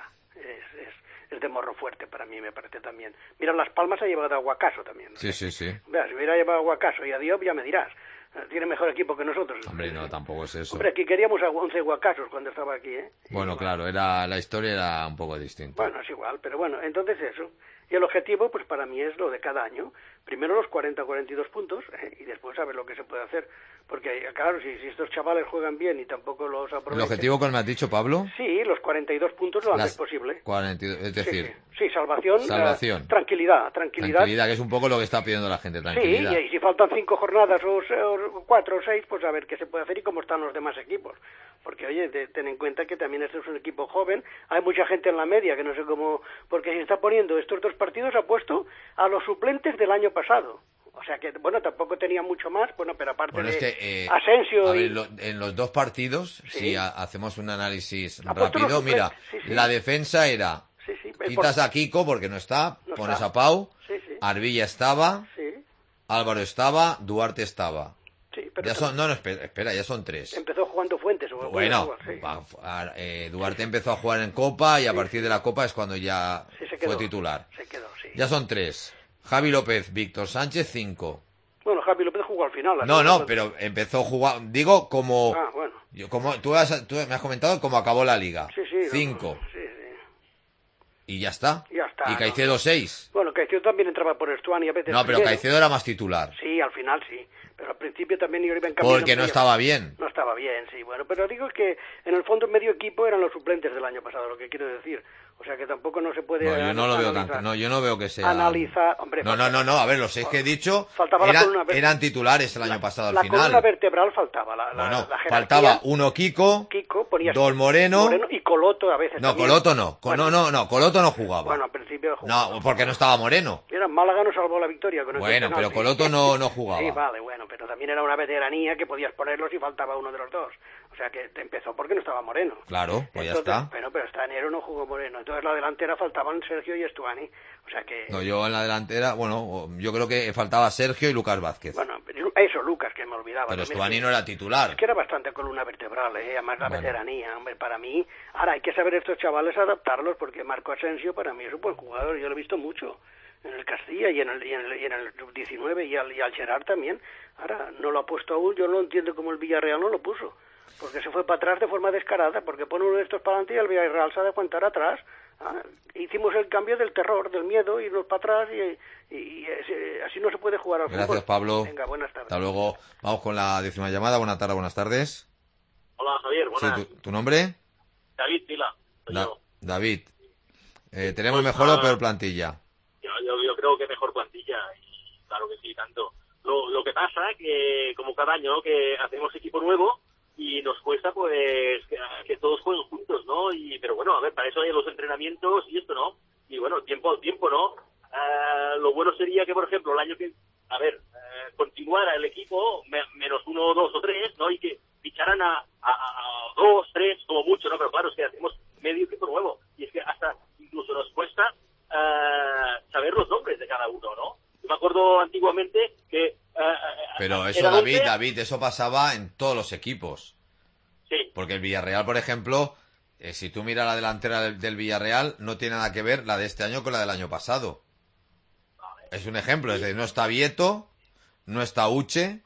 Es de morro fuerte para mí, me parece también. Mira, Las Palmas ha llevado a Guacaso también. Sí. Vea, si hubiera llevado a Guacaso y a Diop, ya me dirás. Tiene mejor equipo que nosotros. Hombre, no, tampoco es eso. Hombre, aquí queríamos a 11 Guacasos cuando estaba aquí, Bueno, claro, la historia era un poco distinta. Bueno, es igual, pero bueno, entonces eso. Y el objetivo, pues para mí es lo de cada año. Primero los 40 o 42 puntos y después a ver lo que se puede hacer. Porque, claro, si estos chavales juegan bien y tampoco los aprovechan... ¿El objetivo cuál me has dicho, Pablo? Sí, los 42 puntos lo antes posible. 42, es decir... Sí, salvación. Tranquilidad, que es un poco lo que está pidiendo la gente, tranquilidad. Sí, y si faltan 5 jornadas o 4 o 6, pues a ver qué se puede hacer y cómo están los demás equipos. Porque, oye, ten en cuenta que también este es un equipo joven. Hay mucha gente en la media que no sé cómo... Porque si está poniendo estos 2 partidos, ha puesto a los suplentes del año pasado. O sea que, bueno, tampoco tenía mucho más, pero aparte de Asensio... en los 2 partidos, si hacemos un análisis rápido, mira, la defensa era... Quitas a Kiko porque no está, pones a Pau, Arbilla estaba, Álvaro estaba, Duarte estaba. Sí, pero ya son, espera, ya son 3. Empezó jugando Fuentes. Bueno, Duarte empezó a jugar en Copa y a partir de la Copa es cuando ya fue titular. Se quedó, Ya son 3. Javi López, Víctor Sánchez, 5. Bueno, Javi López jugó al final. No, pero empezó a jugar, digo, como... Ah, bueno. Tú me has comentado cómo acabó la liga. Sí. 5. Sí. Y ya está. Ya está. Y Caicedo 6. Bueno, Caicedo también entraba por Stuani a veces. No, pero Caicedo era más titular. Sí, al final sí. Pero al principio también iba en camino. Porque no estaba bien. No estaba bien, sí. Bueno, pero digo que en el fondo medio equipo eran los suplentes del año pasado, lo que quiero decir. O sea que tampoco no se puede. No, yo no lo veo tanto. No, yo no veo que sea. Analizar. Hombre, no. A ver, los 6 que he dicho eran titulares el año pasado al final. La columna vertebral faltaba. Faltaba uno Kiko, dos Moreno y Coloto a veces. No, también. Coloto no. Coloto no jugaba. Bueno, al principio jugaba. No, porque no estaba Moreno. Era Málaga no salvó la victoria. Con Bueno, pero Coloto no jugaba. Sí, vale, bueno, pero también era una veteranía que podías ponerlos y faltaba uno de los dos. O sea que te empezó porque no estaba Moreno. Claro, pues ya está. Bueno, pero hasta enero no jugó Moreno. Entonces la delantera faltaban Sergio y Stuani. O sea que... No, yo en la delantera, bueno, yo creo que faltaba Sergio y Lucas Vázquez. Bueno, eso, Lucas, que me olvidaba. Pero Stuani no era titular. Es que era bastante columna vertebral, además la veteranía, hombre, para mí. Ahora hay que saber estos chavales adaptarlos, porque Marco Asensio para mí es un buen jugador, yo lo he visto mucho en el Castilla y en el 19 y al Gerard también. Ahora no lo ha puesto aún, yo no entiendo cómo el Villarreal no lo puso, porque se fue para atrás de forma descarada, porque pone uno de estos para adelante y el Villarreal se ha de aguantar atrás. Hicimos el cambio del terror, del miedo, irnos para atrás y así no se puede jugar al fútbol. Gracias, Pablo. Venga, buenas tardes. Hasta luego. Vamos con la 10ª llamada. Buenas tardes. Hola, Javier. Buenas. Sí, ¿tu nombre? David Tila. David. ¿Tenemos mejor o peor plantilla? Yo creo que mejor plantilla, y claro que sí, tanto. Lo que pasa que, como cada año, ¿no?, que hacemos equipo nuevo y nos cuesta, pues, que todos jueguen juntos, ¿no? Pero bueno, a ver, para eso hay los entrenamientos y esto, ¿no? Y bueno, tiempo al tiempo, ¿no? Lo bueno sería que, por ejemplo, el año que, continuara el equipo, menos 1, 2 o 3, ¿no? Y que ficharan a 2, 3, como mucho, ¿no? Pero claro, es que hacemos medio equipo nuevo. Y es que hasta incluso nos cuesta saber los nombres de cada uno, ¿no? Yo me acuerdo antiguamente que... Pero eso, David, eso pasaba en todos los equipos. Sí. Porque el Villarreal, por ejemplo, si tú miras la delantera del Villarreal, no tiene nada que ver la de este año con la del año pasado. Vale. Es un ejemplo, es decir, no está Vieto, no está Uche,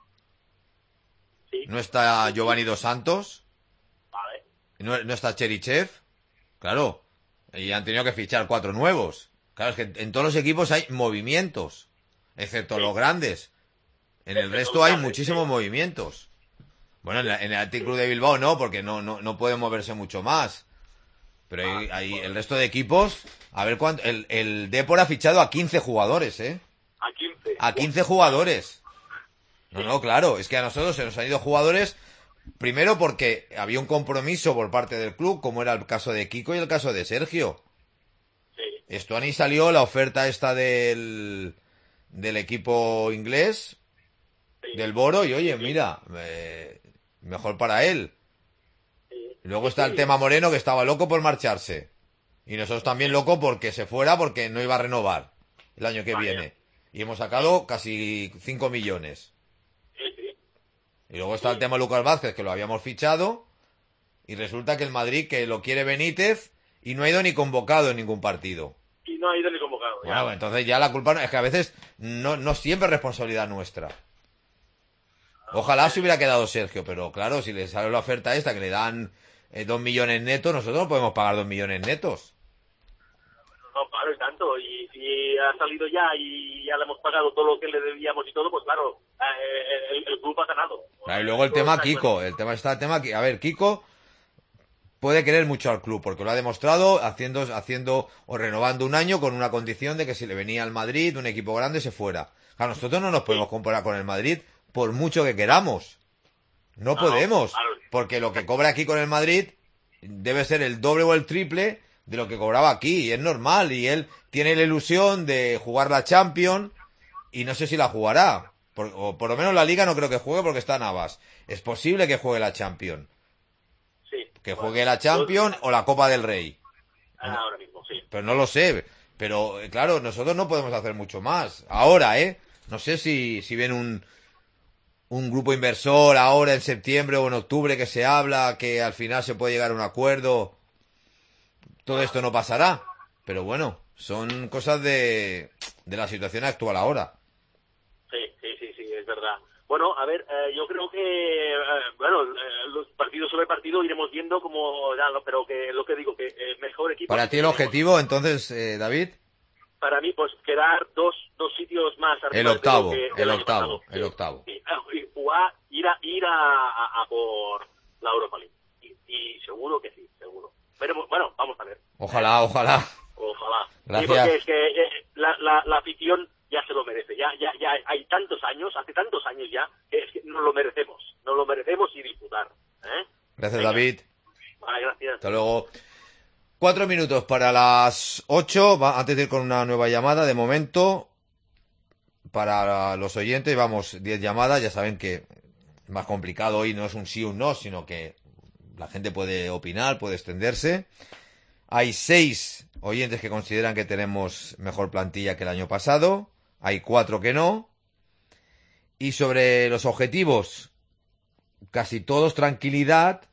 no está Giovanni Dos Santos, vale, no está Cherichev, claro, y han tenido que fichar 4 nuevos. Claro, es que en todos los equipos hay movimientos, excepto los grandes. En el resto hay muchísimos movimientos. Bueno, en el Athletic Club de Bilbao no, porque no puede moverse mucho más. Pero hay el resto de equipos, a ver cuánto... El Depor ha fichado a 15 jugadores, ¿eh? A 15. A 15 jugadores. No, claro, es que a nosotros se nos han ido jugadores, primero porque había un compromiso por parte del club, como era el caso de Kiko y el caso de Sergio. Sí. Stuani salió la oferta esta del equipo inglés, del Boro, y oye, mira, mejor para él. Luego está el tema Moreno, que estaba loco por marcharse. Y nosotros también loco porque se fuera, porque no iba a renovar el año que viene. Y hemos sacado casi 5 millones. Y luego está el tema Lucas Vázquez, que lo habíamos fichado. Y resulta que el Madrid, que lo quiere Benítez, y no ha ido ni convocado en ningún partido. Y no ha ido ni convocado. Bueno, entonces ya la culpa es que a veces no siempre es responsabilidad nuestra. Ojalá se hubiera quedado Sergio, pero claro, si le sale la oferta esta que le dan 2 millones netos, nosotros no podemos pagar 2 millones netos. No, claro, y tanto. Y si ha salido ya y ya le hemos pagado todo lo que le debíamos y todo, pues claro, el club ha ganado. Claro, y luego el tema Kiko, a ver, Kiko puede querer mucho al club, porque lo ha demostrado haciendo o renovando un año con una condición de que si le venía al Madrid, un equipo grande, se fuera. Claro, nosotros no nos podemos comparar con el Madrid por mucho que queramos. No podemos, porque lo que cobra aquí con el Madrid debe ser el doble o el triple de lo que cobraba aquí, y es normal, y él tiene la ilusión de jugar la Champions, y no sé si la jugará, o por lo menos la Liga no creo que juegue porque está Navas. Es posible que juegue la Champions. Sí. Que juegue la Champions o la Copa del Rey. Ahora mismo, sí. Pero no lo sé, pero claro, nosotros no podemos hacer mucho más. Ahora, no sé si viene un grupo inversor ahora en septiembre o en octubre que se habla, que al final se puede llegar a un acuerdo. Todo esto no pasará, pero bueno, son cosas de la situación actual ahora. Sí, es verdad. Bueno, a ver, yo creo que, los partidos sobre partido iremos viendo como, pero que lo que digo, que mejor equipo... Para ti el objetivo, entonces, David... para mí, pues quedar dos sitios más arriba. El octavo. Sí, y jugar, ir a por la Europa League. Y seguro que sí, seguro. Pero bueno, vamos a ver. Ojalá. Sí, porque es que la afición ya se lo merece. Ya hay tantos años, hace tantos años ya, que es que nos lo merecemos y disfrutar. Gracias, Venga. David. Vale, gracias. Hasta luego. 4 minutos para las 8. Antes de ir con una nueva llamada, de momento, para los oyentes, vamos, 10 llamadas. Ya saben que es más complicado hoy, no es un sí o un no, sino que la gente puede opinar, puede extenderse. Hay 6 oyentes que consideran que tenemos mejor plantilla que el año pasado. Hay 4 que no. Y sobre los objetivos, casi todos tranquilidad.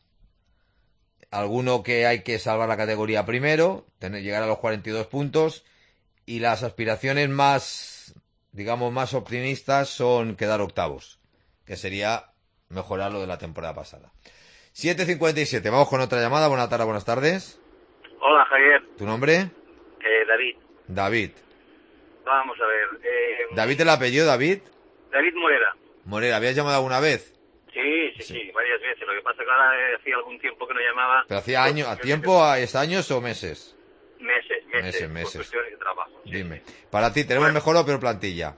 Alguno que hay que salvar la categoría primero, llegar a los 42 puntos. Y las aspiraciones más, digamos, más optimistas son quedar octavos, que sería mejorar lo de la temporada pasada. 7:57, vamos con otra llamada. Buenas tardes. Hola, Javier. ¿Tu nombre? David. David. Vamos a ver. ¿David el apellido, David? David Morera. Morera, ¿habías llamado alguna vez? Sí, varias veces. Lo que pasa es que ahora hacía algún tiempo que no llamaba. ¿Pero hacía años, a tiempo, es años o meses? Meses. Meses. Por cuestiones de trabajo. Dime. Para ti, ¿tenemos mejor o peor plantilla?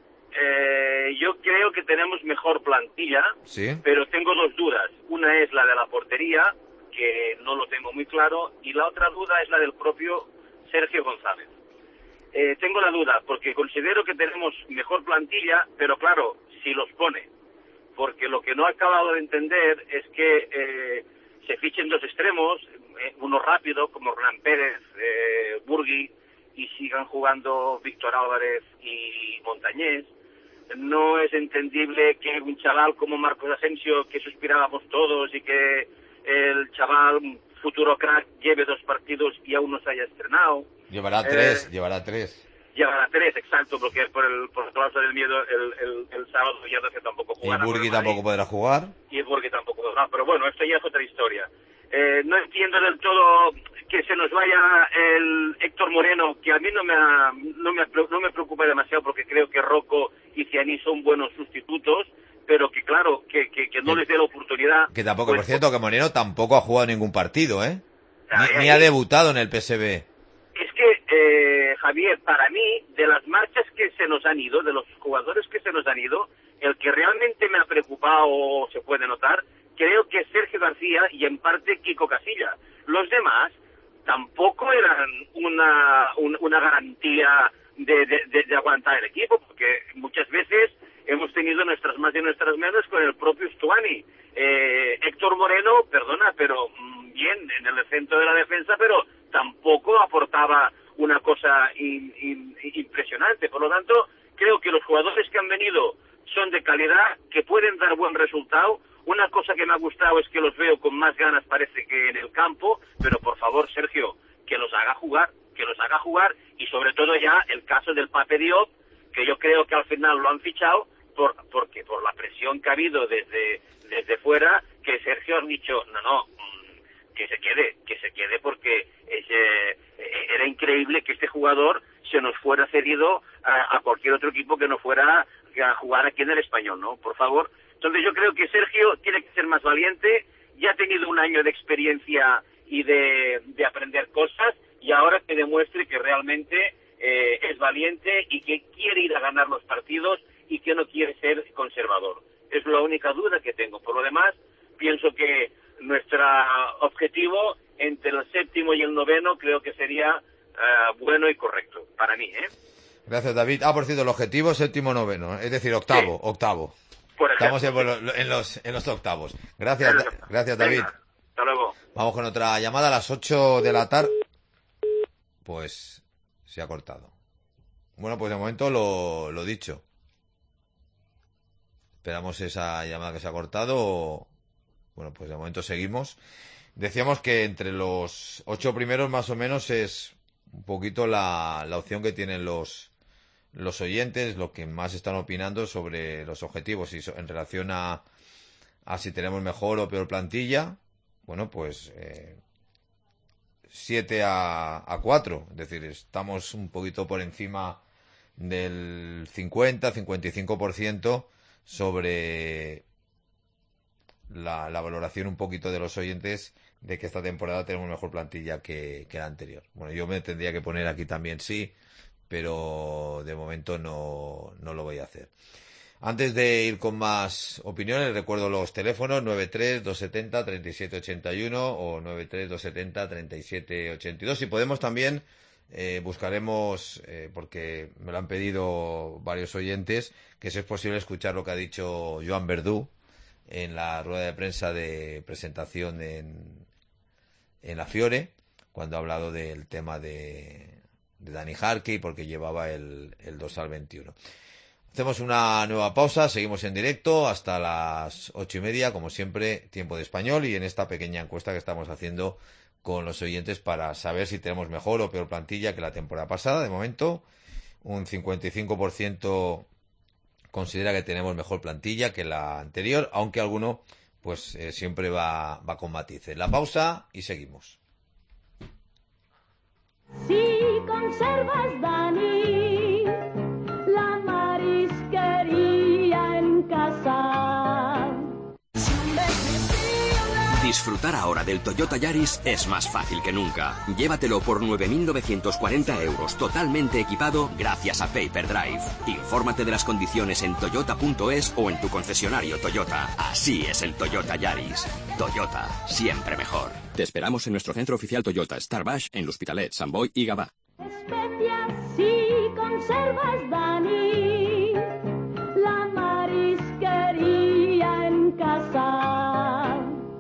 Yo creo que tenemos mejor plantilla, ¿Sí? pero tengo 2 dudas. Una es la de la portería, que no lo tengo muy claro, y la otra duda es la del propio Sergio González. Tengo la duda, porque considero que tenemos mejor plantilla, pero claro, si los pone. Porque lo que no he acabado de entender es que se fichen 2 extremos, uno rápido, como Hernán Pérez, Burgui, y sigan jugando Víctor Álvarez y Montañés. No es entendible que un chaval como Marcos Asensio, que suspirábamos todos, y que el chaval, futuro crack, lleve 2 partidos y aún no se haya estrenado. Llevará 3. Llevará 3, exacto, porque por el colapso del miedo el sábado ya no se tampoco jugará. Y Burgui tampoco podrá jugar. Y Burgui tampoco podrá, pero bueno, esto ya es otra historia. No entiendo del todo que se nos vaya el Héctor Moreno, que a mí no me preocupa demasiado, porque creo que Rocco y Cianí son buenos sustitutos, pero que claro, que no les dé la oportunidad. Que tampoco, pues, por cierto, que Moreno tampoco ha jugado ningún partido, ni ha debutado en el PSV. Es que, Javier, para mí, de las marchas que se nos han ido, de los jugadores que se nos han ido, el que realmente me ha preocupado, o se puede notar, creo que es Sergio García y en parte Kiko Casilla. Los demás tampoco eran una garantía de aguantar el equipo, porque muchas veces hemos tenido nuestras más y nuestras menos con el propio Stuani. Héctor Moreno, perdona, pero bien en el centro de la defensa, pero tampoco aportaba una cosa impresionante. Por lo tanto, creo que los jugadores que han venido son de calidad, que pueden dar buen resultado. Una cosa que me ha gustado es que los veo con más ganas, parece, que en el campo, pero por favor, Sergio, que los haga jugar, y sobre todo ya el caso del Pape Diop, que yo creo que al final lo han fichado porque por la presión que ha habido desde fuera, que Sergio ha dicho, no, que se quede porque era increíble que este jugador se nos fuera cedido a cualquier otro equipo que no fuera a jugar aquí en el Español, ¿no? Por favor. Entonces yo creo que Sergio tiene que ser más valiente, ya ha tenido un año de experiencia y de aprender cosas, y ahora que demuestre que realmente es valiente y que quiere ir a ganar los partidos y que no quiere ser conservador. Es la única duda que tengo. Por lo demás, pienso que nuestro objetivo entre el 7º y el 9º creo que sería bueno y correcto para mí, Gracias, David. Por cierto, el objetivo es 7º, 9º, es decir, octavo. Por ejemplo, estamos en los octavos. Gracias, David. Venga, hasta luego. Vamos con otra llamada a las 8 de la tarde. Pues se ha cortado. Bueno, pues de momento lo dicho. Esperamos esa llamada que se ha cortado. Bueno, pues de momento seguimos. Decíamos que entre los 8 primeros más o menos es un poquito la opción que tienen los oyentes, lo que más están opinando sobre los objetivos y en relación a si tenemos mejor o peor plantilla. Bueno, pues 7-4. Es decir, estamos un poquito por encima del 50-55% sobre la valoración un poquito de los oyentes de que esta temporada tenemos mejor plantilla que la anterior. Bueno, yo me tendría que poner aquí también sí, pero de momento no lo voy a hacer. Antes de ir con más opiniones, recuerdo los teléfonos 93-270-3781 o 93-270-3782. Si podemos también buscaremos, porque me lo han pedido varios oyentes, que si es posible escuchar lo que ha dicho Joan Verdú en la rueda de prensa de presentación en la Fiore, cuando ha hablado del tema de Dani Jarque, porque llevaba el dorsal 21. Hacemos una nueva pausa, seguimos en directo hasta las 8:30, como siempre, tiempo de español, y en esta pequeña encuesta que estamos haciendo con los oyentes para saber si tenemos mejor o peor plantilla que la temporada pasada. De momento, un 55% considera que tenemos mejor plantilla que la anterior, aunque alguno pues siempre va con matices. La pausa y seguimos. Si conservas, Dani, la marisquería en casa. Disfrutar ahora del Toyota Yaris es más fácil que nunca. Llévatelo por 9.940 euros, totalmente equipado gracias a Paper Drive. Infórmate de las condiciones en toyota.es o en tu concesionario Toyota. Así es el Toyota Yaris. Toyota, siempre mejor. Te esperamos en nuestro centro oficial Toyota, Starbush, en L'Hospitalet, Sant Boi y Gavà. Especias si conservas, Dani, la marisquería en casa.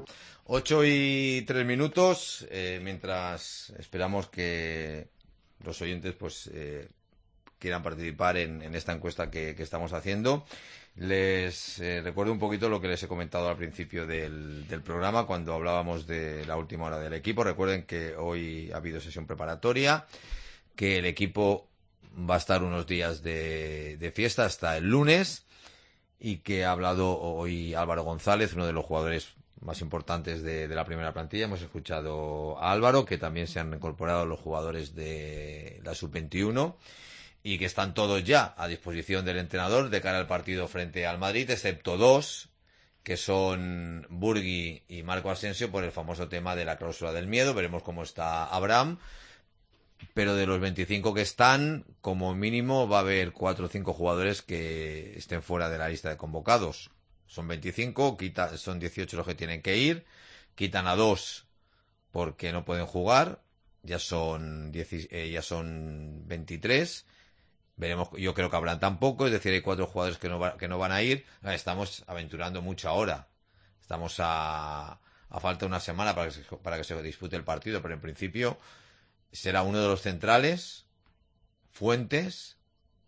8:03, mientras esperamos que los oyentes pues quieran participar en esta encuesta que estamos haciendo. Les recuerdo un poquito lo que les he comentado al principio del programa cuando hablábamos de la última hora del equipo. Recuerden que hoy ha habido sesión preparatoria, que el equipo va a estar unos días de fiesta hasta el lunes, y que ha hablado hoy Álvaro González, uno de los jugadores más importantes de la primera plantilla. Hemos escuchado a Álvaro, que también se han incorporado los jugadores de la sub-21 y que están todos ya a disposición del entrenador de cara al partido frente al Madrid, excepto dos, que son Burgui y Marco Asensio, por el famoso tema de la cláusula del miedo. Veremos cómo está Abraham, pero de los 25 que están, como mínimo va a haber 4 o 5 jugadores que estén fuera de la lista de convocados. Son 25, son 18 los que tienen que ir, quitan a 2 porque no pueden jugar, ya son 23. Veremos, yo creo que habrán tampoco, es decir, hay 4 jugadores que no van a ir. Estamos aventurando mucho ahora. Estamos a falta de una semana para que se dispute el partido, pero en principio será uno de los centrales, Fuentes,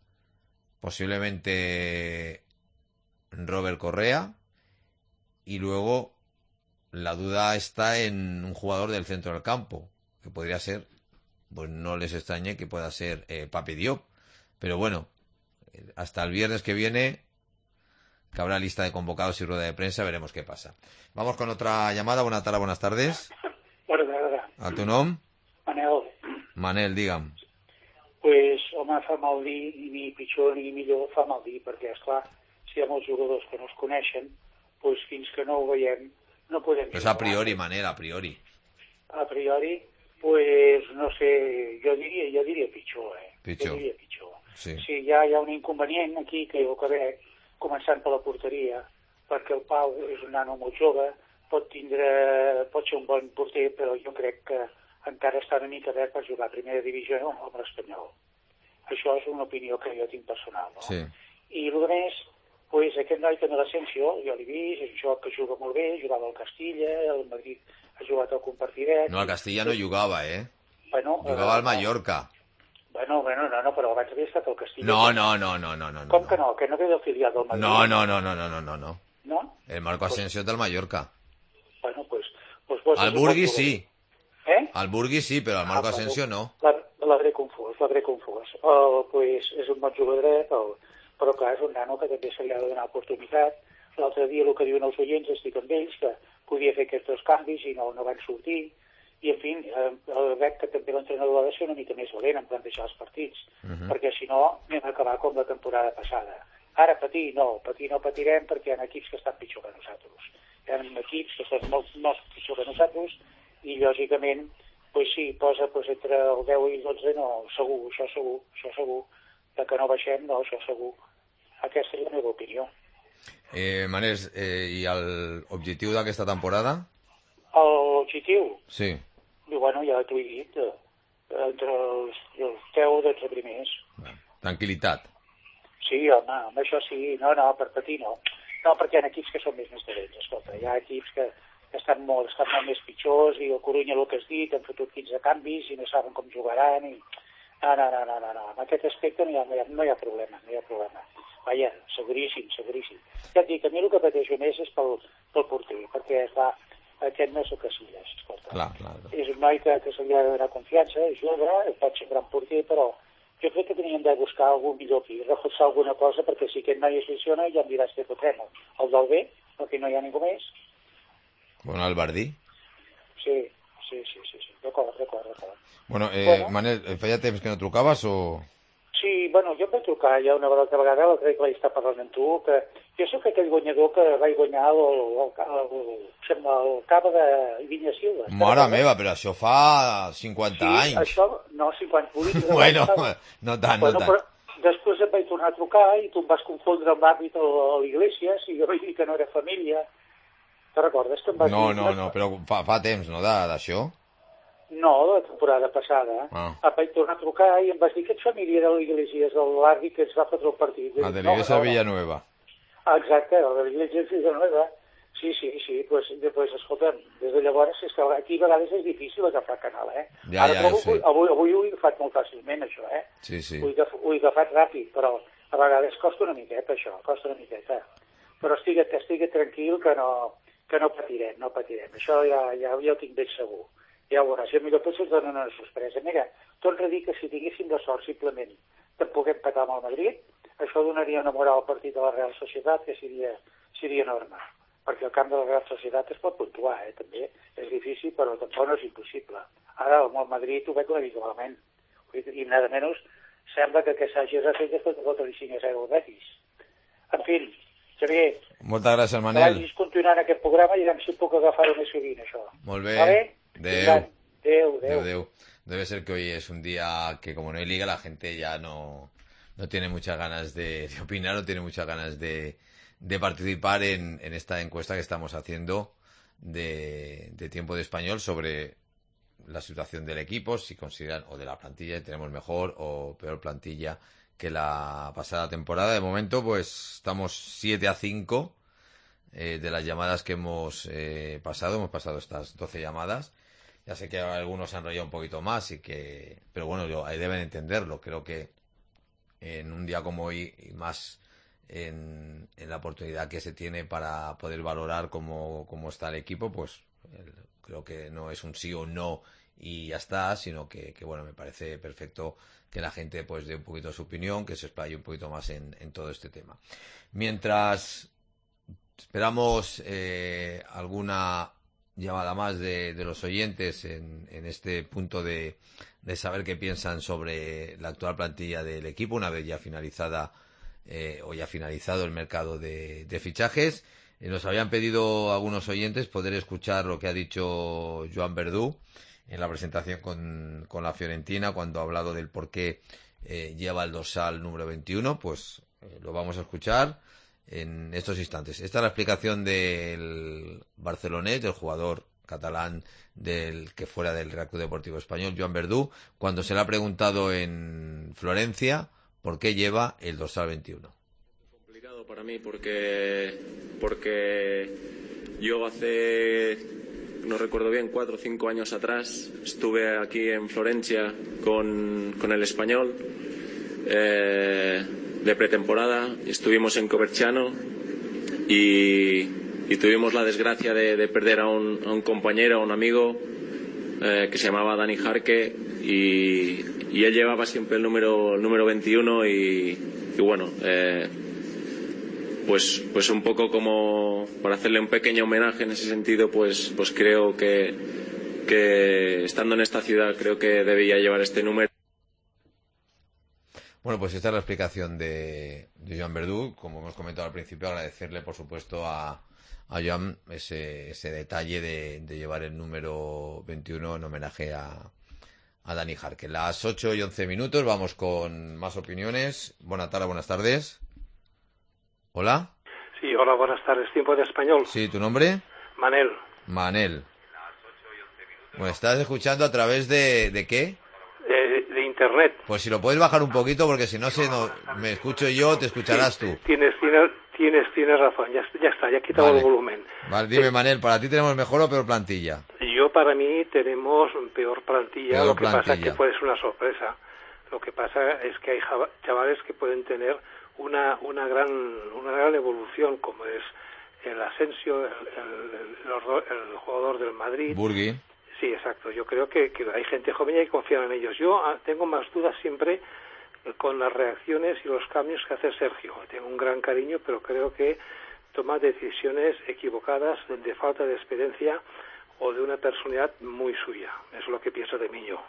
posiblemente Robert Correa, y luego la duda está en un jugador del centro del campo, que podría ser, pues no les extrañe que pueda ser Pape Diop. Pero bueno, hasta el viernes que viene, que habrá lista de convocados y rueda de prensa, veremos qué pasa. Vamos con otra llamada. Buenas tardes. Bona tarda. A tu nom? Manel. Manel, digue'm. Pues, home, fa mal dir, ni pitjor ni millor, fa mal dir, perquè, esclar, si hi ha molts jugadors que no es coneixen, pues fins que no ho veiem, no podem... Pues a priori, Manel, a priori. A priori, pues, no sé, jo diria pitjor, Pitjor. Jo diria pitjor. Sí. Sí, hi ha un inconvenient aquí que jo crec, començant per la porteria, perquè el Pau és un nano molt jove, pot ser un bon porter, però jo crec que encara està una mica verd per jugar a primera divisió amb l'Espanyol. Això és una opinió que jo tinc personal, no? Sí. I el més, pues, aquest noi també l'Asensio, jo l'he vist, és un joc que juga molt bé, jugava al Castilla, el Madrid ha jugat al Compartidet... No, al Castilla no jugava, Bueno, jugava al Mallorca. Bueno, no, però abans havia estat al Castilla. No. Com que no? Que no ve del filial del Madrid? No. ¿No? El Marco Asensio del Mallorca. Bueno, pues al Burgui sí. ¿Eh? Al Burgui sí, però al Marco Asensio no. L'hauré confós. Pues és un bon jugadoret, però clar, és un nano que també se li ha de donar oportunitat. L'altre dia el que diuen els oients, estic amb ells, que podia fer aquests 2 canvis i no van sortir. I, en fi, veig que també l'entrenador ha de ser una mica més valent en plantejar els partits, perquè si no anem a acabar com la temporada passada. Ara patir no patirem perquè hi ha equips que estan pitjor que nosaltres. Hi ha equips que estan molt pitjor que nosaltres i, lògicament, pues sí, posa entre el 10 i el 12, no, segur, això segur, que no baixem, no, això segur. Aquesta és la meva opinió. Manel, i l'objectiu d'aquesta temporada? L'objectiu? Sí. Bueno, ja t'ho he dit, entre els 10 o 12 primers. Tranquil·litat. Sí, home, això sí, no, per patir no. No, perquè hi ha equips que són més dolents, escolta, hi ha equips que estan molt més pitjors, i el Corunya, el que has dit, han fotut 15 canvis i no saben com jugaran, i... No, en aquest aspecte no hi ha problema, Vaja, seguríssim. Ja et dic, a mi el que pateixo més és pel porter, perquè aquest no és el Casillas, escolta. Clar. És un noi que se li ha de donar confiança, és jove, pot ser gran porter, però jo crec que teníem de buscar algú millor aquí, reforçar alguna cosa, perquè si aquest noi es lesiona ja em diràs que fotrem el del B, perquè no hi ha ningú més. Bueno, el Bardí. Sí, d'acord. Bueno, Manel, feia temps que no trucaves o...? Sí, bueno, jo em vaig trucar ja una altra vegada, crec que vaig estar parlant amb tu, que jo soc aquell guanyador que vaig guanyar el cava de Vinya Silva. Mare meva, però això fa 50 anys. Sí, això, no, 58. Bueno, no tant. Però després em vaig tornar a trucar i tu em vas confondre amb l'àrbit a l'Iglesias i jo vaig dir que no era família. Te recordes que em vas dir... No, però fa temps, no, d'això? No, la temporada passada. Em vaig tornar a trucar i em vas dir que ets família de l'Iglesias, l'àrbit que ens va fotre el partit. De l'Iglesias Villanueva. Exacte, de l'Iglesias Villanueva. Sí, pues escolta'm, des de llavors és que aquí a vegades és difícil agafar canal, Ja ho sé. Avui ho he agafat molt fàcilment, això, Sí. Ho he agafat ràpid, però a vegades costa una miqueta, això, Però estigui tranquil que no patirem. Això ja ho tinc ben segur. Ja ho veuràs, millor potser ens donen una sorpresa. Mira, torno a dir que si tinguéssim la sort simplement de poder empatar amb el Madrid, això donaria una moral al partit de la Real Societat que seria enorme. Perquè el camp de la Real Societat es pot puntuar, també. És difícil, però tampoc no és impossible. Ara, amb el Madrid ho veig una mica malament. I nada menys sembla que s'hagi refet després de fotre 5-0 al Betis. En fi, Xavier, moltes gràcies, Manel. Vagis continuant aquest programa i si puc agafar-ho més sovint, això. Molt bé. ¿Vale? Adeu. Debe ser que hoy es un día que, como no hay liga, la gente ya no tiene muchas ganas de opinar, no tiene muchas ganas de participar en esta encuesta que estamos haciendo de Tiempo de Español sobre la situación del equipo, si consideran, o de la plantilla, si tenemos mejor o peor plantilla que la pasada temporada. De momento, pues estamos 7-5 de las llamadas que hemos pasado. Hemos pasado estas 12 llamadas. Ya sé que algunos se han enrollado un poquito más pero bueno, ahí deben entenderlo. Creo que en un día como hoy y más en la oportunidad que se tiene para poder valorar cómo está el equipo, pues creo que no es un sí o no y ya está, sino que bueno, me parece perfecto que la gente pues dé un poquito su opinión, que se explaye un poquito más en todo este tema. Mientras esperamos alguna llamada más de los oyentes en este punto de saber qué piensan sobre la actual plantilla del equipo una vez ya finalizada o ya finalizado el mercado de fichajes. Nos habían pedido algunos oyentes poder escuchar lo que ha dicho Joan Verdú en la presentación con la Fiorentina cuando ha hablado del por qué lleva el dorsal número 21. Pues lo vamos a escuchar en estos instantes. Esta es la explicación del barcelonés, del jugador catalán del que fuera del Real Club Deportivo Español, Joan Verdú, cuando se le ha preguntado en Florencia por qué lleva el dorsal 21. Complicado para mí porque yo hace, no recuerdo bien, 4 o 5 años atrás estuve aquí en Florencia con el Español de pretemporada, estuvimos en Coverciano y tuvimos la desgracia de perder a un compañero, a un amigo que se llamaba Dani Jarque y él llevaba siempre el número 21 y bueno, pues un poco como para hacerle un pequeño homenaje en ese sentido, pues creo que que estando en esta ciudad creo que debería llevar este número. Bueno, pues esta es la explicación de Joan Verdú. Como hemos comentado al principio, agradecerle, por supuesto, a Joan ese detalle de llevar el número 21 en homenaje a Dani Jarque. Las 8:11, vamos con más opiniones. Buenas tardes. Hola. Sí, hola, buenas tardes. ¿Tiempo de español? Sí, ¿tu nombre? Manel. Bueno, ¿estás escuchando a través de qué? De internet. Pues si lo puedes bajar un poquito, porque si no me escucho yo, te escucharás tú. Tienes razón, ya está, ya he quitado el volumen. Vale, dime, Manel, ¿para ti tenemos mejor o peor plantilla? Para mí tenemos peor plantilla, lo que pasa es que puede ser una sorpresa. Lo que pasa es que hay chavales que pueden tener una gran evolución, como es el Asensio, el jugador del Madrid. Burgui. Sí, exacto. Yo creo que hay gente joven y hay que confiar en ellos. Yo tengo más dudas siempre con las reacciones y los cambios que hace Sergio. Tengo un gran cariño, pero creo que toma decisiones equivocadas de falta de experiencia o de una personalidad muy suya. Eso es lo que pienso de mí yo.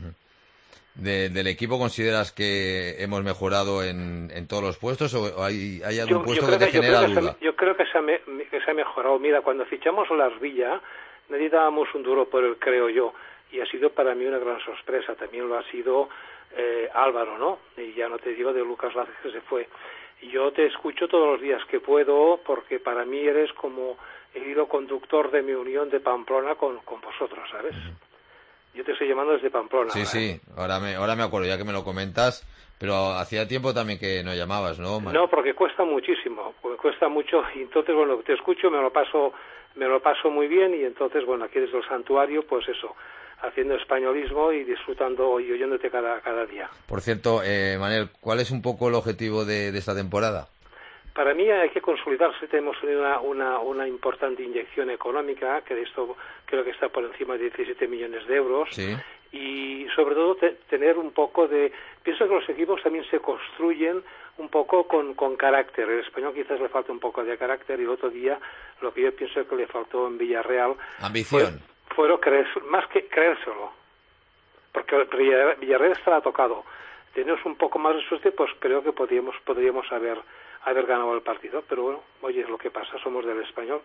¿Del equipo consideras que hemos mejorado en todos los puestos o hay algún puesto que te genera duda? Yo creo que se ha mejorado. Mira, cuando fichamos a Las Villa, nadie dábamos un duro por él, creo yo, y ha sido para mí una gran sorpresa. También lo ha sido Álvaro, ¿no? Y ya no te digo de Lucas Lázaro, que se fue. Yo te escucho todos los días que puedo, porque para mí eres como el hilo conductor de mi unión de Pamplona con vosotros, ¿sabes? Yo te estoy llamando desde Pamplona. Sí, ahora me acuerdo, ya que me lo comentas, pero hacía tiempo también que no llamabas, ¿no? No, porque cuesta muchísimo, y entonces, bueno, te escucho, me lo paso muy bien, y entonces, bueno, aquí desde el santuario, pues eso, haciendo españolismo y disfrutando y oyéndote cada día. Por cierto, Manel, ¿cuál es un poco el objetivo de esta temporada? Para mí hay que consolidarse. Hemos tenido una importante inyección económica, que de esto creo que está por encima de 17 millones de euros. Sí. Y sobre todo tener un poco de... Pienso que los equipos también se construyen un poco con carácter. El español quizás le falta un poco de carácter, y el otro día lo que yo pienso que le faltó en Villarreal... Ambición. Fueron más que creérselo. Porque Villarreal estaba tocado. Tenemos un poco más de suerte, pues creo que podríamos haber ganado el partido, pero bueno, oye, es lo que pasa, somos del español.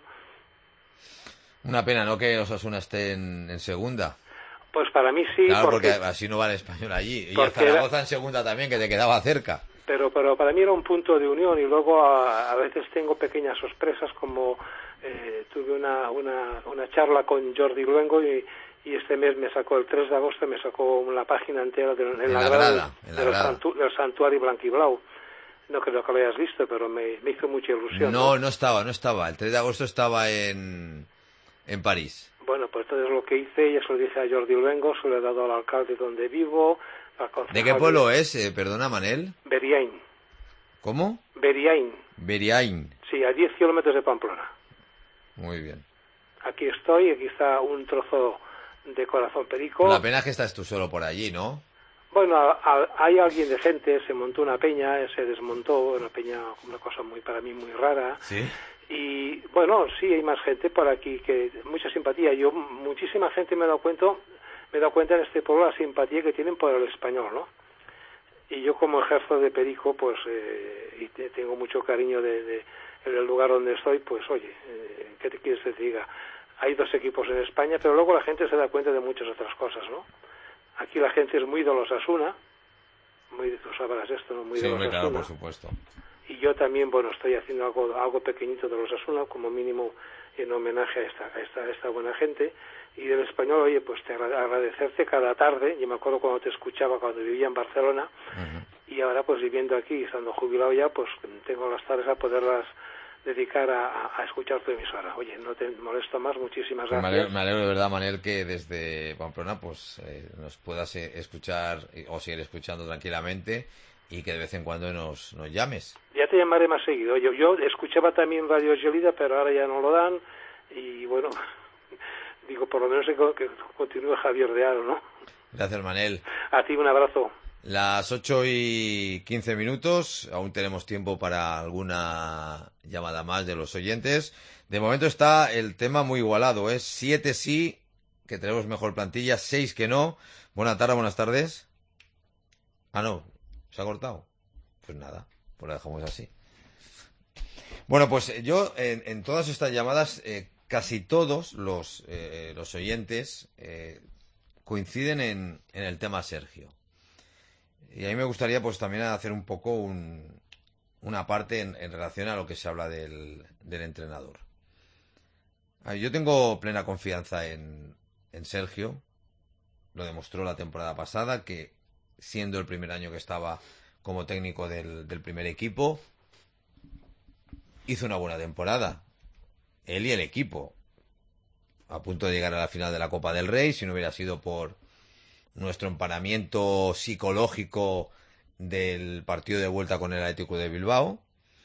Una pena, ¿no?, que Osasuna esté en segunda. Pues para mí sí. Claro, porque así no va el español allí. Y el Zaragoza en segunda también, que te quedaba cerca. Pero para mí era un punto de unión, y luego a veces tengo pequeñas sorpresas, como tuve una charla con Jordi Luengo, y este mes me sacó, el 3 de agosto, me sacó la página entera en la grada del santuario blanquiblau. No creo que lo hayas visto, pero me hizo mucha ilusión. No estaba. El 3 de agosto estaba en París. Bueno, pues entonces lo que hice, ya se lo dije a Jordi Luengo, se lo he dado al alcalde donde vivo. ¿De qué pueblo es? Perdona, Manel. Beriaín. ¿Cómo? Beriaín. Sí, a 10 kilómetros de Pamplona. Muy bien. Aquí estoy, aquí está un trozo de Corazón Perico. La pena es que estás tú solo por allí, ¿no? Bueno, hay alguien decente, se montó una peña, se desmontó una peña, una cosa para mí muy rara. Sí. Y bueno, sí, hay más gente por aquí, que mucha simpatía. Muchísima gente me he dado cuenta en este pueblo la simpatía que tienen por el español, ¿no? Y yo, como ejerzo de perico, pues, y tengo mucho cariño en el lugar donde estoy, pues oye, ¿qué te quieres que te diga? Hay 2 equipos en España, pero luego la gente se da cuenta de muchas otras cosas, ¿no? Aquí la gente es muy de los Asuna, tú sabrás esto, ¿no? Muy de los Asuna. Claro, por supuesto. Y yo también, bueno, estoy haciendo algo pequeñito de los Asuna, como mínimo en homenaje a esta buena gente. Y del español, oye, pues agradecerte cada tarde. Yo me acuerdo cuando te escuchaba cuando vivía en Barcelona, y ahora pues viviendo aquí, estando jubilado ya, pues tengo las tardes a poderlas dedicar a escuchar tu emisora. Oye, no te molesto más, muchísimas gracias. Me alegro de verdad, Manel, que desde Pamplona pues nos puedas escuchar o seguir escuchando tranquilamente, y que de vez en cuando nos llames. Ya te llamaré más seguido. Yo escuchaba también Radio Gelida, pero ahora ya no lo dan, y bueno, digo, por lo menos que continúe Javier de Aro, ¿no? Gracias, Manel. A ti un abrazo. Las 8:15, aún tenemos tiempo para alguna llamada más de los oyentes. De momento está el tema muy igualado, es 7 sí, que tenemos mejor plantilla, 6 que no. Buenas tardes. Ah, no, ¿se ha cortado? Pues nada, pues lo dejamos así. Bueno, pues yo en todas estas llamadas, casi todos los oyentes coinciden en el tema Sergio. Y a mí me gustaría pues también hacer un poco una parte en relación a lo que se habla del entrenador. Yo tengo plena confianza en Sergio. Lo demostró la temporada pasada, que siendo el primer año que estaba como técnico del primer equipo, hizo una buena temporada. Él y el equipo. A punto de llegar a la final de la Copa del Rey, si no hubiera sido por nuestro emparamiento psicológico del partido de vuelta con el Atlético de Bilbao.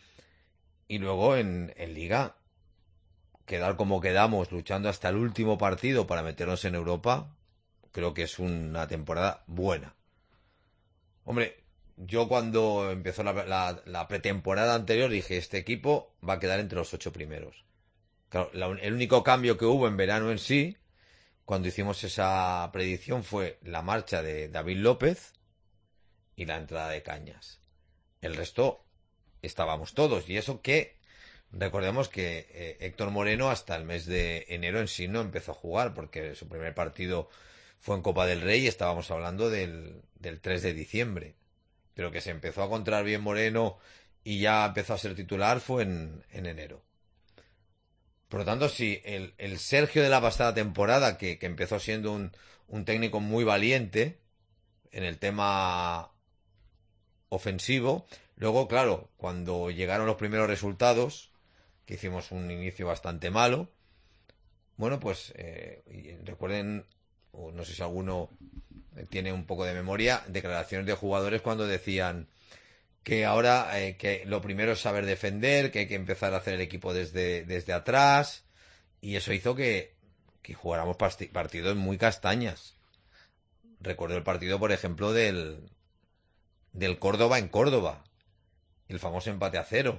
Y luego en Liga, quedar como quedamos, luchando hasta el último partido para meternos en Europa, creo que es una temporada buena. Hombre, yo cuando empezó la pretemporada anterior dije, este equipo va a quedar entre los 8 primeros. Claro, el único cambio que hubo en verano en sí, cuando hicimos esa predicción, fue la marcha de David López y la entrada de Cañas. El resto estábamos todos, y eso que recordemos que Héctor Moreno hasta el mes de enero en sí no empezó a jugar, porque su primer partido fue en Copa del Rey y estábamos hablando del 3 de diciembre. Pero que se empezó a encontrar bien Moreno y ya empezó a ser titular fue en enero. Por lo tanto, sí, el Sergio de la pasada temporada, que empezó siendo un técnico muy valiente en el tema ofensivo, luego, claro, cuando llegaron los primeros resultados, que hicimos un inicio bastante malo, bueno, pues recuerden, no sé si alguno tiene un poco de memoria, declaraciones de jugadores cuando decían que ahora que lo primero es saber defender, que hay que empezar a hacer el equipo desde atrás, y eso hizo que jugáramos partidos muy castañas. Recuerdo el partido, por ejemplo, del Córdoba en Córdoba, el famoso empate a 0.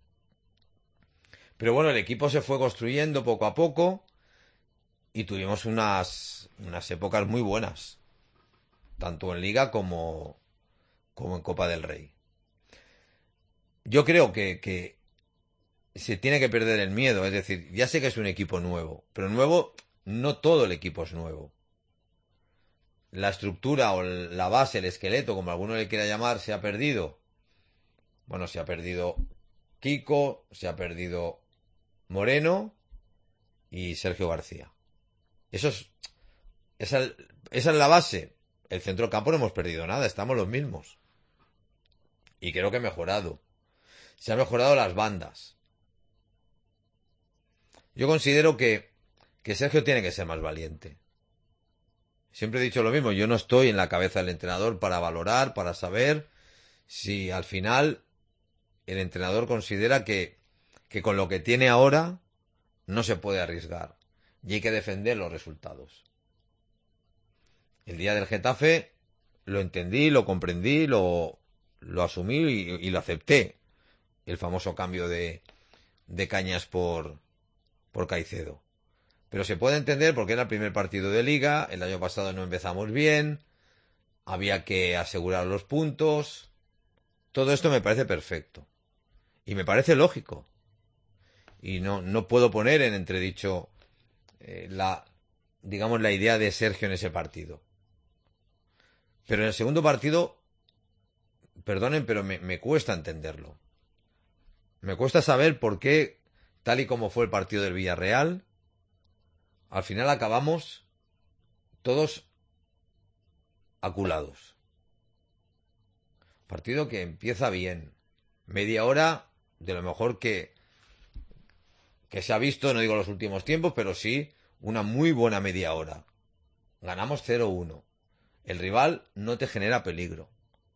Pero bueno, el equipo se fue construyendo poco a poco y tuvimos unas épocas muy buenas, tanto en Liga como en Copa del Rey. Yo creo que se tiene que perder el miedo, es decir, ya sé que es un equipo nuevo, pero nuevo, no todo el equipo es nuevo. La estructura o la base, el esqueleto, como alguno le quiera llamar, se ha perdido. Bueno, se ha perdido Kiko, se ha perdido Moreno y Sergio García. Esa es la base. El centrocampo no hemos perdido nada, estamos los mismos. Y creo que ha mejorado. Se han mejorado las bandas. Yo considero que Sergio tiene que ser más valiente. Siempre he dicho lo mismo, yo no estoy en la cabeza del entrenador para valorar, para saber si al final el entrenador considera que con lo que tiene ahora no se puede arriesgar y hay que defender los resultados. El día del Getafe lo entendí, lo comprendí, lo asumí y lo acepté. El famoso cambio de Cañas por Caicedo. Pero se puede entender porque era el primer partido de Liga, el año pasado no empezamos bien, había que asegurar los puntos. Todo esto me parece perfecto. Y me parece lógico. Y no puedo poner en entredicho la idea de Sergio en ese partido. Pero en el segundo partido, perdonen, pero me cuesta entenderlo. Me cuesta saber por qué, tal y como fue el partido del Villarreal, al final acabamos todos aculados. Partido que empieza bien. Media hora de lo mejor que se ha visto, no digo los últimos tiempos, pero sí una muy buena media hora. Ganamos 0-1. El rival no te genera peligro.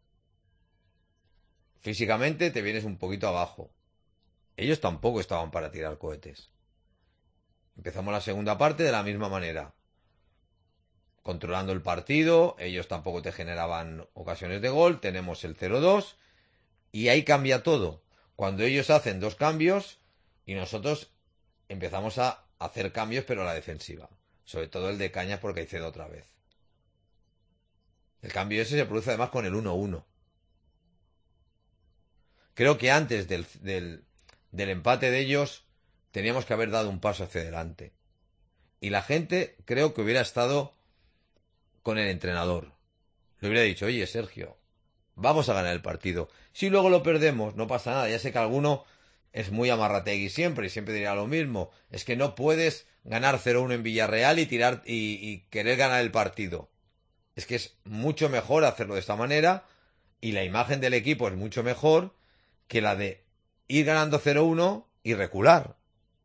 Físicamente te vienes un poquito abajo. Ellos tampoco estaban para tirar cohetes. Empezamos la segunda parte de la misma manera. Controlando el partido, ellos tampoco te generaban ocasiones de gol, tenemos el 0-2 y ahí cambia todo. Cuando ellos hacen 2 cambios y nosotros empezamos a hacer cambios pero a la defensiva. sobre todo el de Cañas por Caicedo otra vez. El cambio ese se produce además con el 1-1. Creo que antes del empate de ellos teníamos que haber dado un paso hacia adelante. Y la gente creo que hubiera estado con el entrenador. Le hubiera dicho, oye, Sergio, vamos a ganar el partido. Si luego lo perdemos, no pasa nada. Ya sé que alguno es muy amarrategui siempre y siempre diría lo mismo. Es que no puedes ganar 0-1 en Villarreal y querer ganar el partido. Es que es mucho mejor hacerlo de esta manera y la imagen del equipo es mucho mejor que la de ir ganando 0-1 y recular.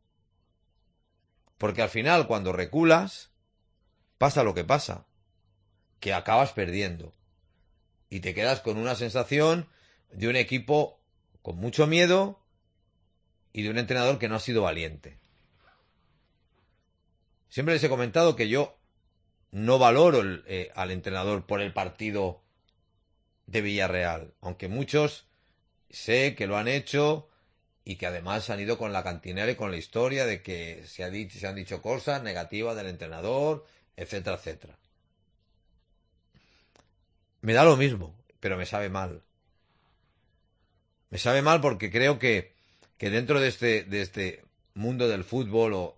Porque al final, cuando reculas, pasa lo que pasa, que acabas perdiendo. Y te quedas con una sensación de un equipo con mucho miedo y de un entrenador que no ha sido valiente. Siempre les he comentado que yo no valoro al entrenador por el partido de Villarreal, aunque muchos sé que lo han hecho y que además han ido con la cantinera y con la historia de que se han dicho cosas negativas del entrenador, etcétera, etcétera. Me da lo mismo, pero me sabe mal. Me sabe mal porque creo que dentro de este mundo del fútbol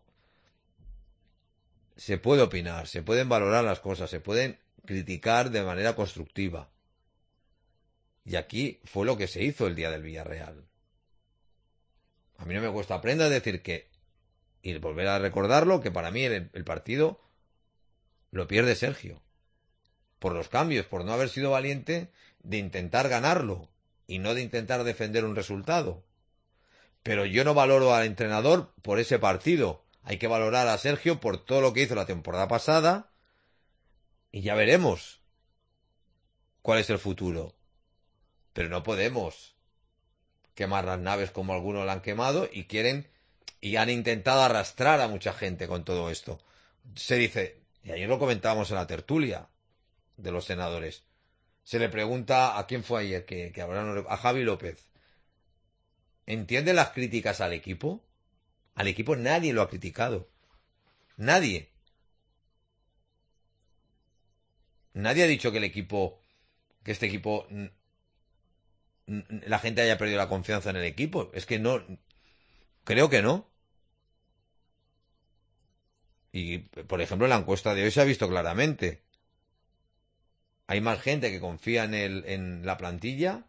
se puede opinar, se pueden valorar las cosas, se pueden criticar de manera constructiva. Y aquí fue lo que se hizo el día del Villarreal. A mí no me cuesta prenda decir y volver a recordarlo, que para mí el partido lo pierde Sergio. Por los cambios, por no haber sido valiente de intentar ganarlo y no de intentar defender un resultado. Pero yo no valoro al entrenador por ese partido. Hay que valorar a Sergio por todo lo que hizo la temporada pasada y ya veremos cuál es el futuro. Pero no podemos quemar las naves como algunos la han quemado y han intentado arrastrar a mucha gente con todo esto. Se dice, y ayer lo comentábamos en la tertulia de los senadores, se le pregunta a quién fue ayer, que hablaron, a Javi López, ¿entiende las críticas al equipo? Al equipo nadie lo ha criticado. Nadie. Nadie ha dicho que este equipo, la gente haya perdido la confianza en el equipo. Es que no, creo que no. Y, por ejemplo, en la encuesta de hoy se ha visto claramente. Hay más gente que confía en la plantilla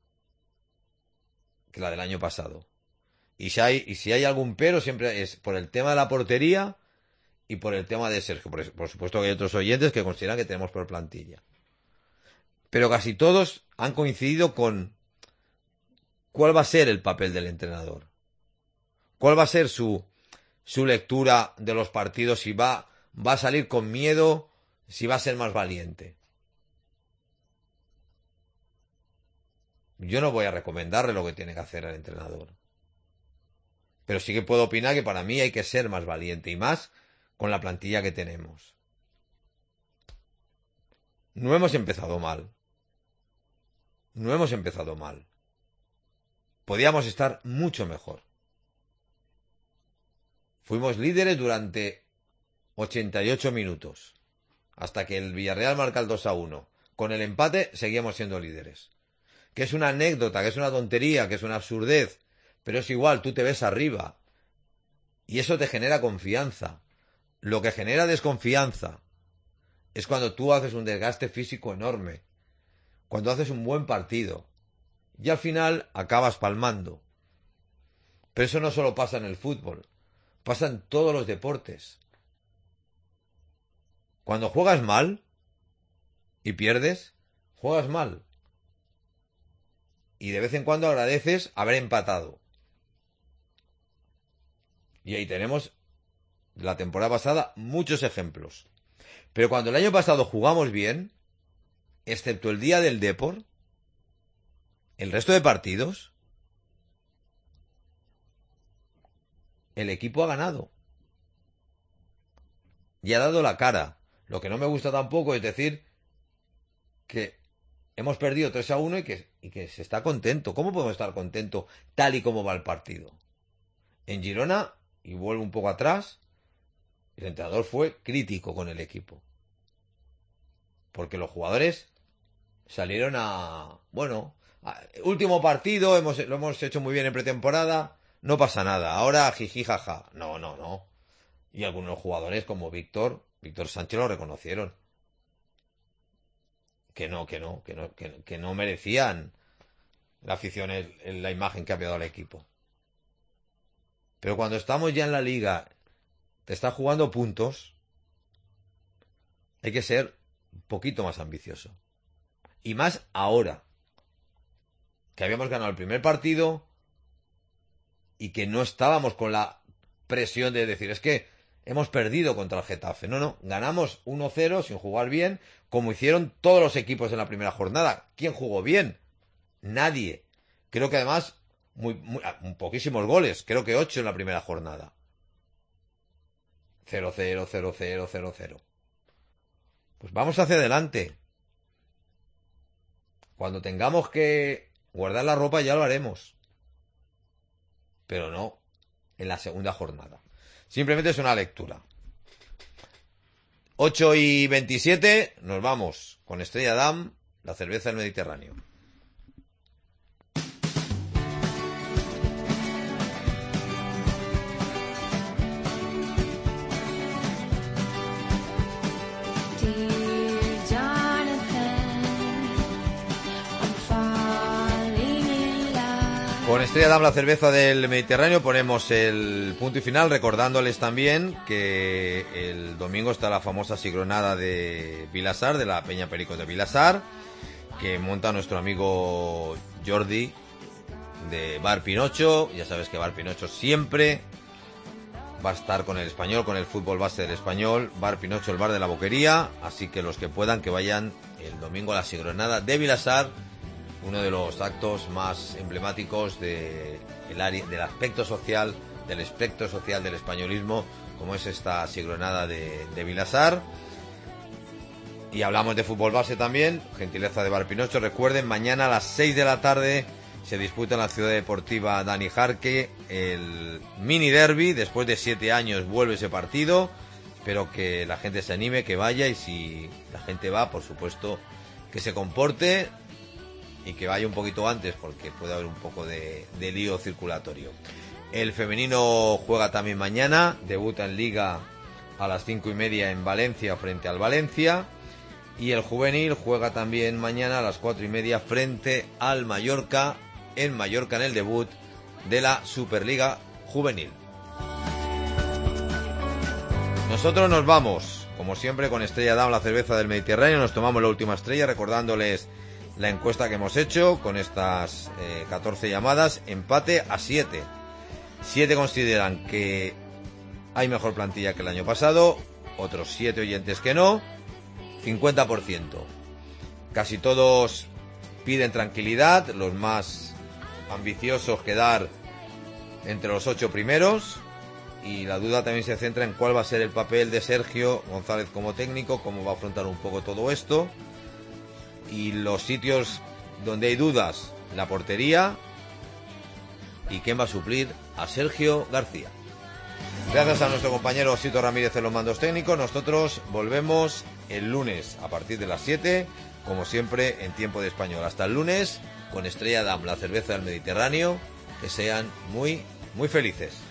que la del año pasado. Y si hay algún pero, siempre es por el tema de la portería y por el tema de Sergio. Por supuesto que hay otros oyentes que consideran que tenemos por plantilla. Pero casi todos han coincidido con cuál va a ser el papel del entrenador. Cuál va a ser su lectura de los partidos, si va a salir con miedo, si va a ser más valiente. Yo no voy a recomendarle lo que tiene que hacer el entrenador. Pero sí que puedo opinar que para mí hay que ser más valiente y más con la plantilla que tenemos. No hemos empezado mal. No hemos empezado mal. Podíamos estar mucho mejor. Fuimos líderes durante 88 minutos. Hasta que el Villarreal marca el 2-1. Con el empate seguíamos siendo líderes. Que es una anécdota, que es una tontería, que es una absurdez. Pero es igual, tú te ves arriba. Y eso te genera confianza. Lo que genera desconfianza es cuando tú haces un desgaste físico enorme. Cuando haces un buen partido. Y al final acabas palmando. Pero eso no solo pasa en el fútbol. Pasa en todos los deportes. Cuando juegas mal y pierdes, juegas mal. Y de vez en cuando agradeces haber empatado. Y ahí tenemos, la temporada pasada, muchos ejemplos. Pero cuando el año pasado jugamos bien, excepto el día del Depor, el resto de partidos, el equipo ha ganado. Y ha dado la cara. Lo que no me gusta tampoco es decir que hemos perdido 3-1 y que se está contento. ¿Cómo podemos estar contentos tal y como va el partido? En Girona, y vuelvo un poco atrás, El entrenador fue crítico con el equipo. Porque los jugadores salieron último partido, lo hemos hecho muy bien en pretemporada, no pasa nada, ahora jiji jaja. No. Y algunos jugadores como Víctor Sánchez lo reconocieron. Que no merecían la afición en la imagen que ha dado al equipo. Pero cuando estamos ya en la liga, te está jugando puntos, hay que ser un poquito más ambicioso. Y más ahora, que habíamos ganado el primer partido y que no estábamos con la presión de decir, es que hemos perdido contra el Getafe. No, ganamos 1-0 sin jugar bien, como hicieron todos los equipos en la primera jornada. ¿Quién jugó bien? Nadie. Creo que además, poquísimos goles, creo que 8 en la primera jornada. 0-0, 0-0, 0-0. Pues vamos hacia adelante. Cuando tengamos que guardar la ropa ya lo haremos. Pero no en la segunda jornada. Simplemente es una lectura. 8:27, nos vamos con Estrella Damm, la cerveza del Mediterráneo. Con Estrella Damm, la cerveza del Mediterráneo, ponemos el punto y final, recordándoles también que el domingo está la famosa sigronada de Vilasar, de la Peña Pericos de Vilasar, que monta nuestro amigo Jordi de Bar Pinocho. Ya sabes que Bar Pinocho siempre va a estar con el Español, con el fútbol base del Español. Bar Pinocho, el bar de la Boquería, así que los que puedan que vayan el domingo a la sigronada de Vilasar, uno de los actos más emblemáticos del aspecto social, del espectro social del españolismo, como es esta sigronada de Vilasar. Y hablamos de fútbol base también, gentileza de Bar Pinocho. Recuerden, mañana a las 6 de la tarde se disputa en la Ciudad Deportiva Dani Jarque el mini derbi. Después de 7 años vuelve ese partido. Espero que la gente se anime, que vaya, y si la gente va, por supuesto, que se comporte y que vaya un poquito antes, porque puede haber un poco de lío circulatorio. El femenino juega también mañana, debuta en Liga a las 5:30 en Valencia frente al Valencia, y el juvenil juega también mañana a las 4:30 frente al Mallorca, en el debut de la Superliga Juvenil. Nosotros nos vamos, como siempre, con Estrella Damm, la cerveza del Mediterráneo. Nos tomamos la última estrella, recordándoles la encuesta que hemos hecho con estas 14 llamadas. Empate a 7. 7 consideran que hay mejor plantilla que el año pasado, otros 7 oyentes que no, 50%. Casi todos piden tranquilidad, los más ambiciosos quedar entre los 8 primeros, y la duda también se centra en cuál va a ser el papel de Sergio González como técnico, cómo va a afrontar un poco todo esto. Y los sitios donde hay dudas, la portería y quién va a suplir a Sergio García. Gracias a nuestro compañero Osito Ramírez en los mandos técnicos. Nosotros volvemos el lunes a partir de las 7, como siempre en tiempo de español. Hasta el lunes con Estrella Damm, la cerveza del Mediterráneo. Que sean muy, muy felices.